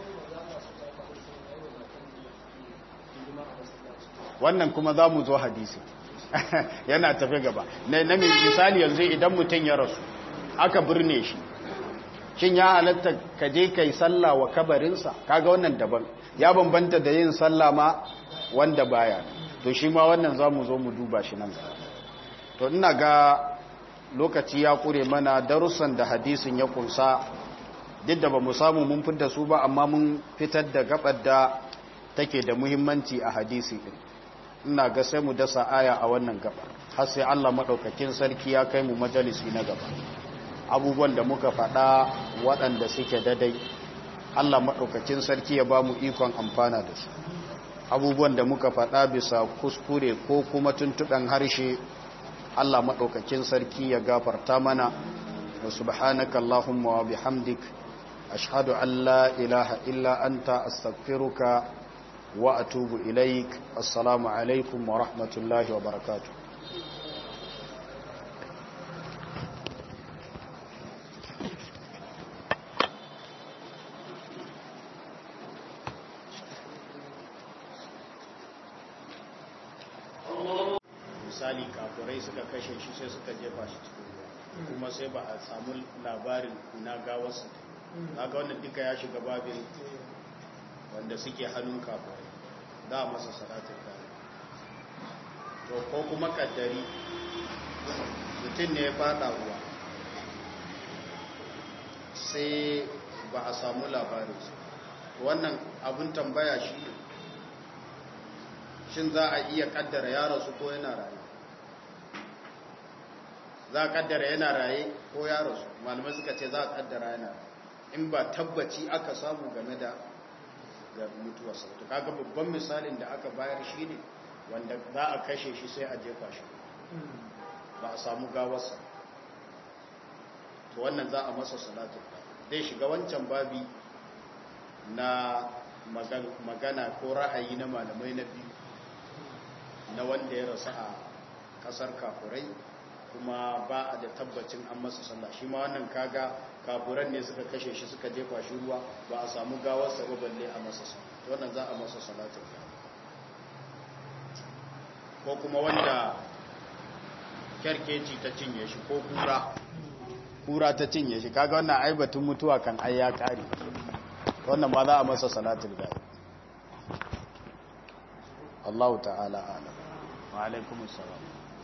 wannan kuma za mu zo hadisi yana tafi gaba na misali yanzu idan mutum ya rasu aka birne shi shin ya halatta ka je kai sallah wa kabarinsa kaga wannan daban ya bambanta da yin sallah ma wanda baya to shi ma wannan zamu zo mu duba shi nan to ina ga lokaci ya kure mana darussan da hadisin ya kunsa duk da bamu samu mun fitar su ba amma mun fitar da gabar da take da muhimmanci a hadisi din ina ga sai mu dasa aya a wannan gabar har sai Allah madaukakin sarki ya kai mu majalisi na gaba abubuwan da muka faɗa waɗanda suke dadai Allah maɗaukakin sarki ya ba mu ikon amfana da su abubuwan da muka faɗa bisa kuskure ko kuma tuntuɓen harshe Allah maɗaukakin sarki ya gafarta mana wa subhanaka Allahumma wa bihamdik ashhadu an la ilaha illa anta astaghfiruka wa atubu ilaik assalamu alaikum wa rahmatullahi wa barakatuh misali kafurai suka kashe shi sai suka jefa shi cikin ruwa kuma sai ba a samu labarin na gawarsa kaga wannan duka ya shiga babin wanda suke hannun kafurai za a masa salatul ghaib to ko kuma kaddari mutum ne ya fada ruwa sai ba a samu labarin wannan abin tambaya shi ne shin za a iya kaddara ya rasu ko yana raye za a kaddara yana raye ko ya rasu malamai suka ce za a kaddara yana in ba tabbaci aka samu game da mutuwarsa to kaga babban misalin da aka bayar shi ne wanda za a kashe shi sai a jefa shi ba a samu gawarsa to wannan za a masa salatu zai shiga wancan babi na magana ko ra'ayi na malamai na biyu na wanda ya rasu a kasar kafurai kuma ba a da tabbacin an masa sallah shi ma wannan kaga kafuran ne suka kashe shi suka jefa shi ruwa ba a samu gawarsa ba balle a masa sallah wannan za a masa salatu ko kuma wanda kyarkeci ta cinye shi ko kura ta cinye shi kaga wannan aibatun mutuwa kan ai ya kare wannan ba za a masa salatul ghaib Allah ta'ala alam wa alaikum assalam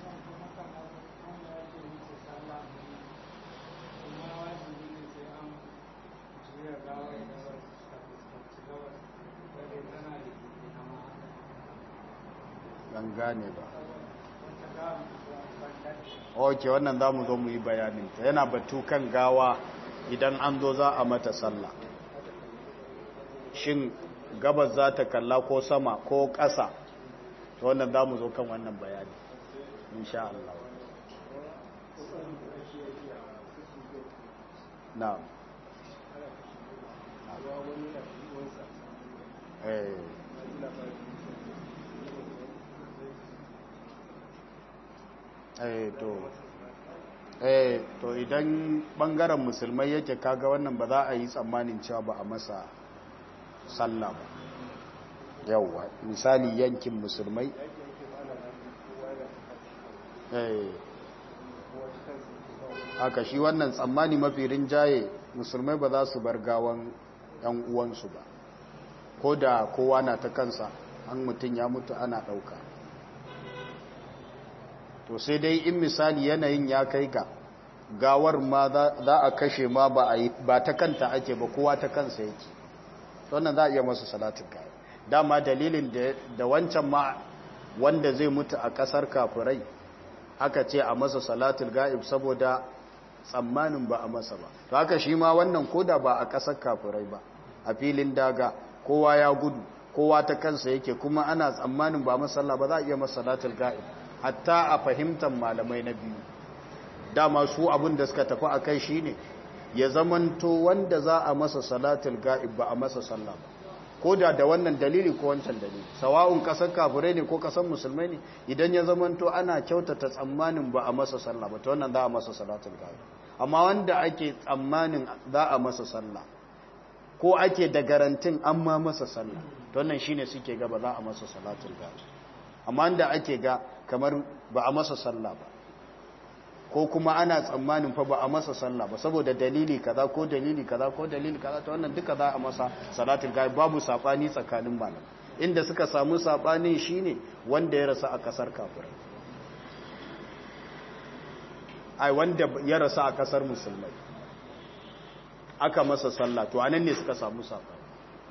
ban gane ba ok wannan za mu zo mu yi bayaninta yana batu kan gawa idan an zo za a mata sallah shin gabas za ta kalla ko sama ko ƙasa to wannan za mu zo kan wannan bayani insha Allah. na'am to idan bangaren musulmai yake kaga wannan ba za a yi tsammanin cewa ba a masa sallah ba. yawwa misali yankin musulmai haka shi wannan tsammani mafi rinjaye musulmai ba za su bar gawan yan uwansu ba, ko da kowa na ta kansa an mutum ya mutu ana ɗauka. to sai dai in misali yanayin ya kai ga gawar ma za a kashe ma ba ta kanta ake ba, kowa ta kansa yake, wannan za a iya masa salatin ga'ib. dama dalilin da wancan ma wanda zai mutu a ƙasar kafirai aka ce a masa salatul ga'ib saboda tsammanin ba a masa ba, to haka shi ma wannan koda ba a ƙasar kafirai ba, a filin daga kowa ya gudu kowa ta kansa yake kuma ana tsammanin ba masa sallah ba, za a iya masa salatul ga'ib. hatta a fahimtar malamai na biyu dama su abin da suka tafi a kai shi ne ya zamanto wanda za a masa salatul ga'ib ba a masa sallah ba, ko da wannan dalili ko wancan dalili, sawa'un kasar kafirai ne ko kasar musulmai ne, idan ya zamanto ana kyautata tsammanin ba a masa sallah ba, to wannan za a masa salatul ga'ib. amma wanda ake tsammanin za a masa sallah ko ake da garantin an ma masa sallah, to wannan shine suke ga ba za a masa salatul ga'ib. amma wanda ake ga kamar ba a masa sallah ba ko kuma ana tsammanin fa ba a masa sallah ba saboda dalili kaza ko dalili kaza ko dalili kaza, to wannan duka za a masa salatul ghaib. babu sabani tsakanin malamai, inda suka samu sabanin shine wanda ya rasa a kasar kafirai, wanda ya rasa a kasar musulmai aka masa sallah, to anan ne suka samu sabani.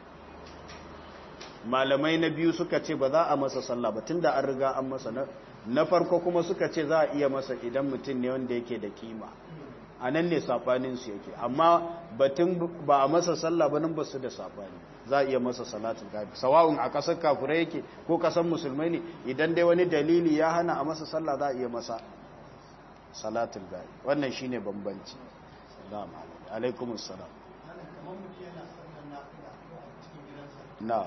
malamai na biyu suka ce ba za a masa sallah ba tunda an riga an masa na farko kuma suka ce za a iya masa idan mutum ne wanda yake da kima, a nan ne saɓaninsu yake. amma batun ba a masa sallah ba nan ba su da saɓani, za a iya masa salatul ghaib sawa'un a ƙasar kafirai yake ko ƙasar musulmai ne, idan dai wani dalili ya hana a masa sallah za a iya masa salatul ghaib. wannan shine bambanci. alaikumus salam. na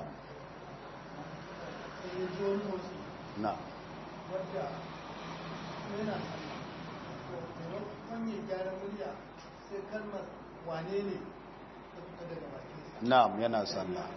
na wadda yana hanyar gyara murya sai kalmar wane ne ta fita daga bakinsa. na'am yana sallah.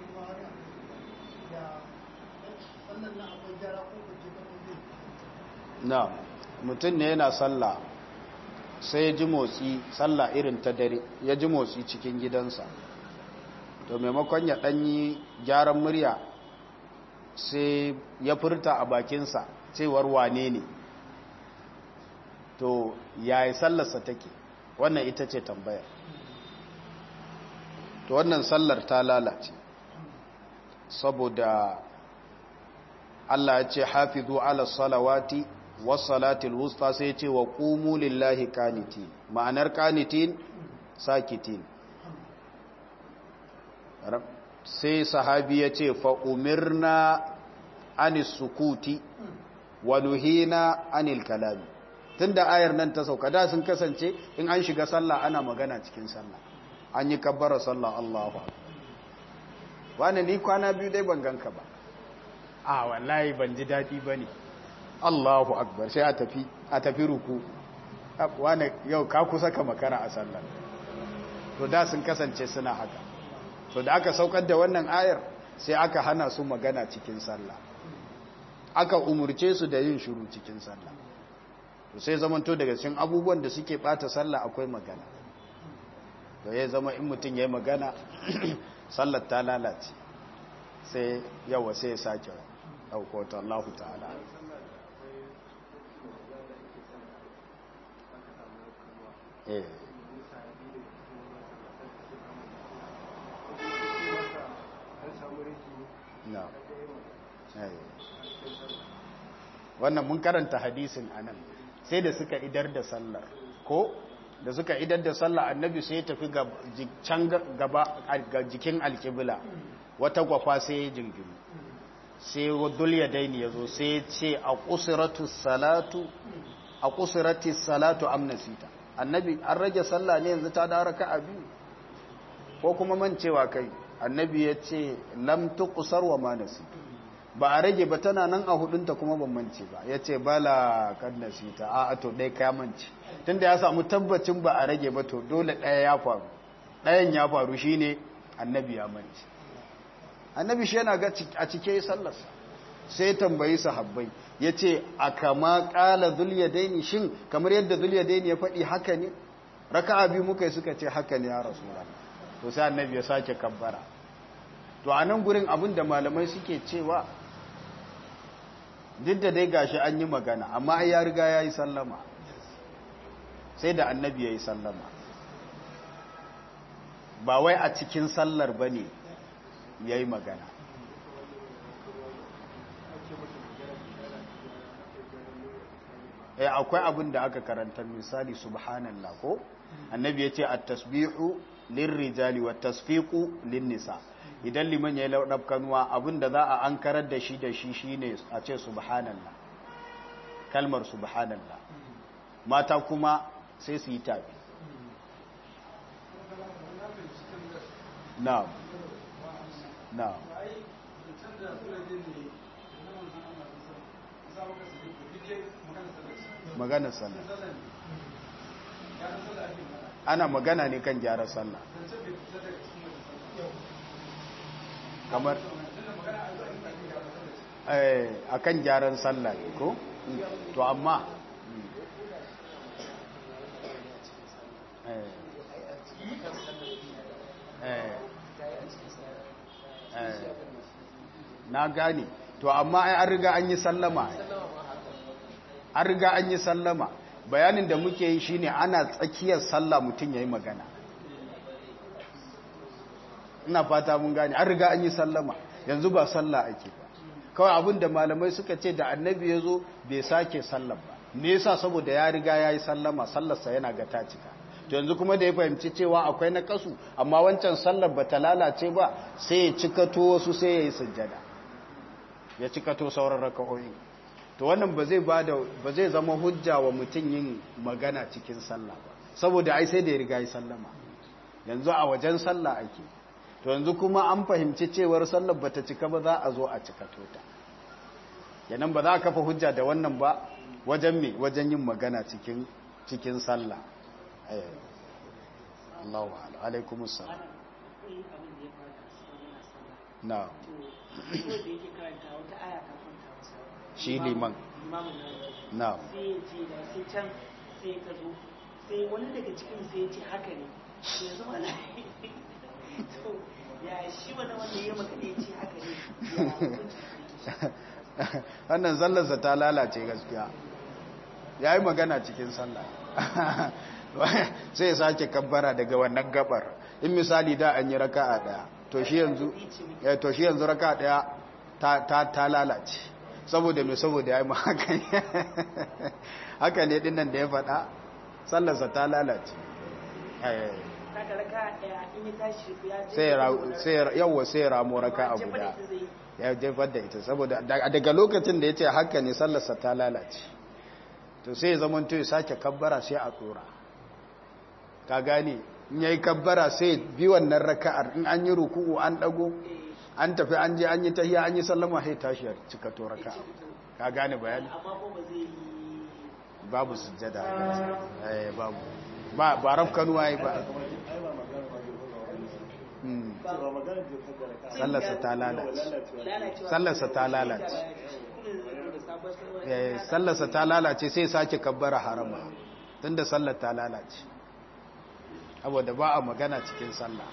sannan na akwai gyara ko kwace ta kuɗi. na'am mutum ne yana sallah sai ya ji motsi, sallah irin ta dare, ya ji motsi cikin gidansa, to maimakon ya ɗanyi gyaran murya sai ya furta a bakinsa cewar wane ne, to yayi sallarsa take, wannan ita ce tambayar. to wannan sallar ta lalace saboda Allah ya ce hafizu ala salawati was salatil wusta, sai ya ce wa qumu lillahi qanitin. ma'anar qanitin sakitin. sai sahabi ya ce fa umirna anis sukuti wa nuhina anil kalami. tunda ayar nan ta sauka, da sun kasance in an shiga sallah ana magana cikin sallah, an yi kabbara sallah Allahu akbar, wani ni kwana biyu dai ban ganka ba, a wallahi ban ji dadi bane, Allahu akbar, sai a tafi ruku, wani yau ka kusa ka makara a sallah. to da sun kasance suna haka, to da aka saukar da wannan ayar sai aka hana su magana cikin sallah, aka umurce su da yin shiru cikin sallah. to sai zamanto daga cikin abubuwan da suke bata sallah akwai magana, to ya zama in mutum yayi magana sallar ta lalace, sai yawa sai ya sake dauko ta Allah ta'ala. wannan mun karanta hadisin anan, sai da suka idar da sallar, ko da suka idar da sallar annabi sai ya tafi can gaba ga jikin alƙibla, wata gwafa sai ya jingiri, sai dul yadaini yazo sai ya ce a qusratis salatu am nasita annabi an rage sallah ne yanzu ta da raka'a biyu ko kuma mancewa kai annabi ya ce lam tuqsar wa ma nasita ba a rage ba tana nan a hudunta kuma ban mance ba ya ce bala kan nasita a to dai ka mance tunda ya samu tabbacin ba a rage ba to dole ɗayan ya faru shine annabi ya mance annabi shi yana ga a cike sallarsa sai tambayi sahabbai ya ce a kama ƙala zuliyadaini shin kamar yadda zuliyadaini ya faɗi haka ne raka'a biyu muka yi suka ce haka ne ya rasulullah to sai annabi ya sake kabbara to a nan gurin abin da malamai suke cewa duk da dai gashi an yi magana amma ya riga ya yi sallama sai da annabi ya yi sallama ba wai a cikin sallar ba ne ya yi magana akwai abin da aka karanta misali subhanallah ko annabi ya ce at-tasbihu lirrijali wa tasfiqu lin-nisa idan liman yayi laudab kanuwa abin da za a ankarar da shi shine a ce subhanallah kalmar subhanallah mata kuma sai su yi tafi na'am na'am magana sallah ana magana ne kan gyara sallah kamar a kan gyaran sallah ko to amma na gane to amma an riga an yi sallama an riga an yi sallama bayanin da muke yi shine ana tsakiyar sallah mutum yayi magana ina fata mun gane an riga an yi sallama yanzu ba sallah ake ba kawai abin da malamai suka ce da annabi ya zo bai sake sallah ba me yasa saboda ya riga ya yi sallama sallarsa yana ga ta cika to yanzu kuma da ya fahimci cewa akwai na kasu amma wancan sallar ba ta lalace ba sai ya cikato wasu sai ya yi sujjada ya cikato sauran raka'o'i to wannan ba zai zama hujja wa mutum yin magana cikin sallah ba saboda ai sai da ya riga yi sallama yanzu a wajen sallah ake to yanzu kuma an fahimci cewar sallar bata cika ba za a zo a cikato ta yanan ba za a kafa hujja da wannan ba wajen me wajen yin magana cikin sallah Allahu alaikumus salam na shi liman na sai wani daga cikin sai ya ce haka ne sai zama na ya shi wani wanda ya maka ne ya ce haka ne wannan sallarsa ta lalace gaskiya ya yi magana cikin sallah sai ya sake kabbara daga wannan gabar in misali da an yi raka'a daya to shi yanzu raka'a daya ta lalace saboda mai saboda ya yi haka ne dinnan da ya faɗa sallarsa ta lalace sai ya ramo raka'a guda ya jefar da ita saboda daga lokacin da ya ce haka ne sallarsa ta lalace to sai ya zama to ya sake kabbara sai a tsora ka gane in yayi kabbara sai bi wannan raka'ar in an yi ruku'u an dago an tafi an je an yi tahiyya an yi sallama sai tashi cika to raka'a ka gane bayani babu sujjada babu ba rafkanu ai ba sallarsa ta lalace sallarsa ta lalace sai sake kabbara harama tunda sallar ta lalace saboda ba a magana cikin sallah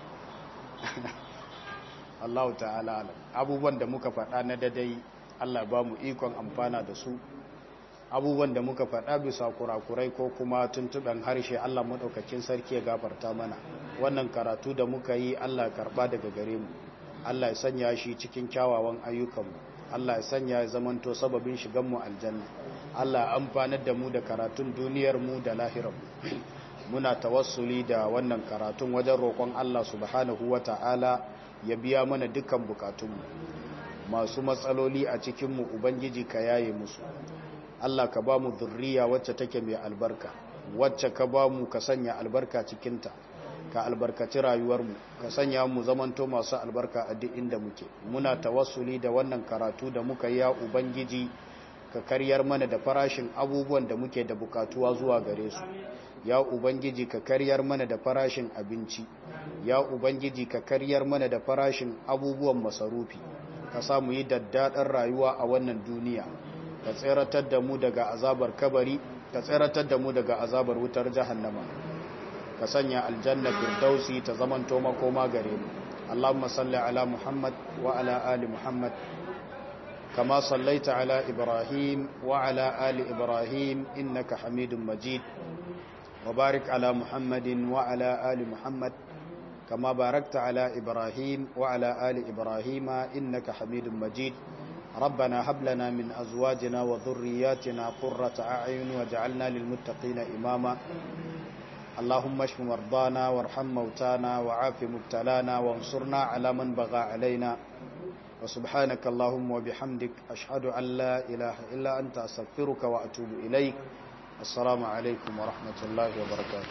Allah ta'ala abubuwan da muka faɗa na dadai Allah ba mu ikon amfana da su abubuwan da muka faɗa bisa kurakurai ko kuma tuntuɓen harshe Allah maɗaukakin sarki ya gafarta mana wannan karatu da muka yi Allah karɓa daga gare mu Allah ya sanya shi cikin kyawawan ayyukanmu Allah ya sanya ya zamanto sababin shiganmu aljanna Allah ya amfanar da mu da karatun duniyarmu da lahirarmu muna tawassuli da wannan karatun wajen roƙon Allah subhanahu wata'ala ya biya mana dukkan bukatunmu masu matsaloli a cikinmu ubangiji ka yaye musu. Allah ka ba mu zurriya wacce take mai albarka, wacce ka ba mu ka sanya albarka cikinta, ka albarkaci rayuwarmu, ka sanya mu zamanto masu albarka a duk inda muke. Muna tawassuli da wannan karatu da muka yi, ya ubangiji ka karyar mana da farashin abubuwan da muke da bukatuwa zuwa gare su. Ya ubangiji ka karyar mana da farashin abinci, ya ubangiji ka karyar mana da farashin abubuwan masarufi, ka samu yi daddaɗar rayuwa a wannan duniya, ka tseratar da mu daga azabar kabari, ka tseratar da mu daga azabar wutar jahannama, ka sanya aljanna firdausi ta zamanto makoma gare mu. Allahumma salli ala Muhammad wa ala ali Muhammad kama sallaita ala Ibrahim wa ala ali Ibrahim innaka Hamidum Majid, wa barik ala Muhammadin wa ala ali Muhammad kama barakta ala Ibrahim wa ala ali Ibrahim innaka Hamidum Majid. ربنا هب لنا من أزواجنا وذرياتنا قرة أعين واجعلنا للمتقين إماما. اللهم اشف مرضانا وارحم موتانا وعاف مبتلانا وانصرنا على من بغى علينا. وسبحانك اللهم وبحمدك أشهد أن لا إله إلا أنت أستغفرك وأتوب إليك. السلام عليكم ورحمة الله وبركاته.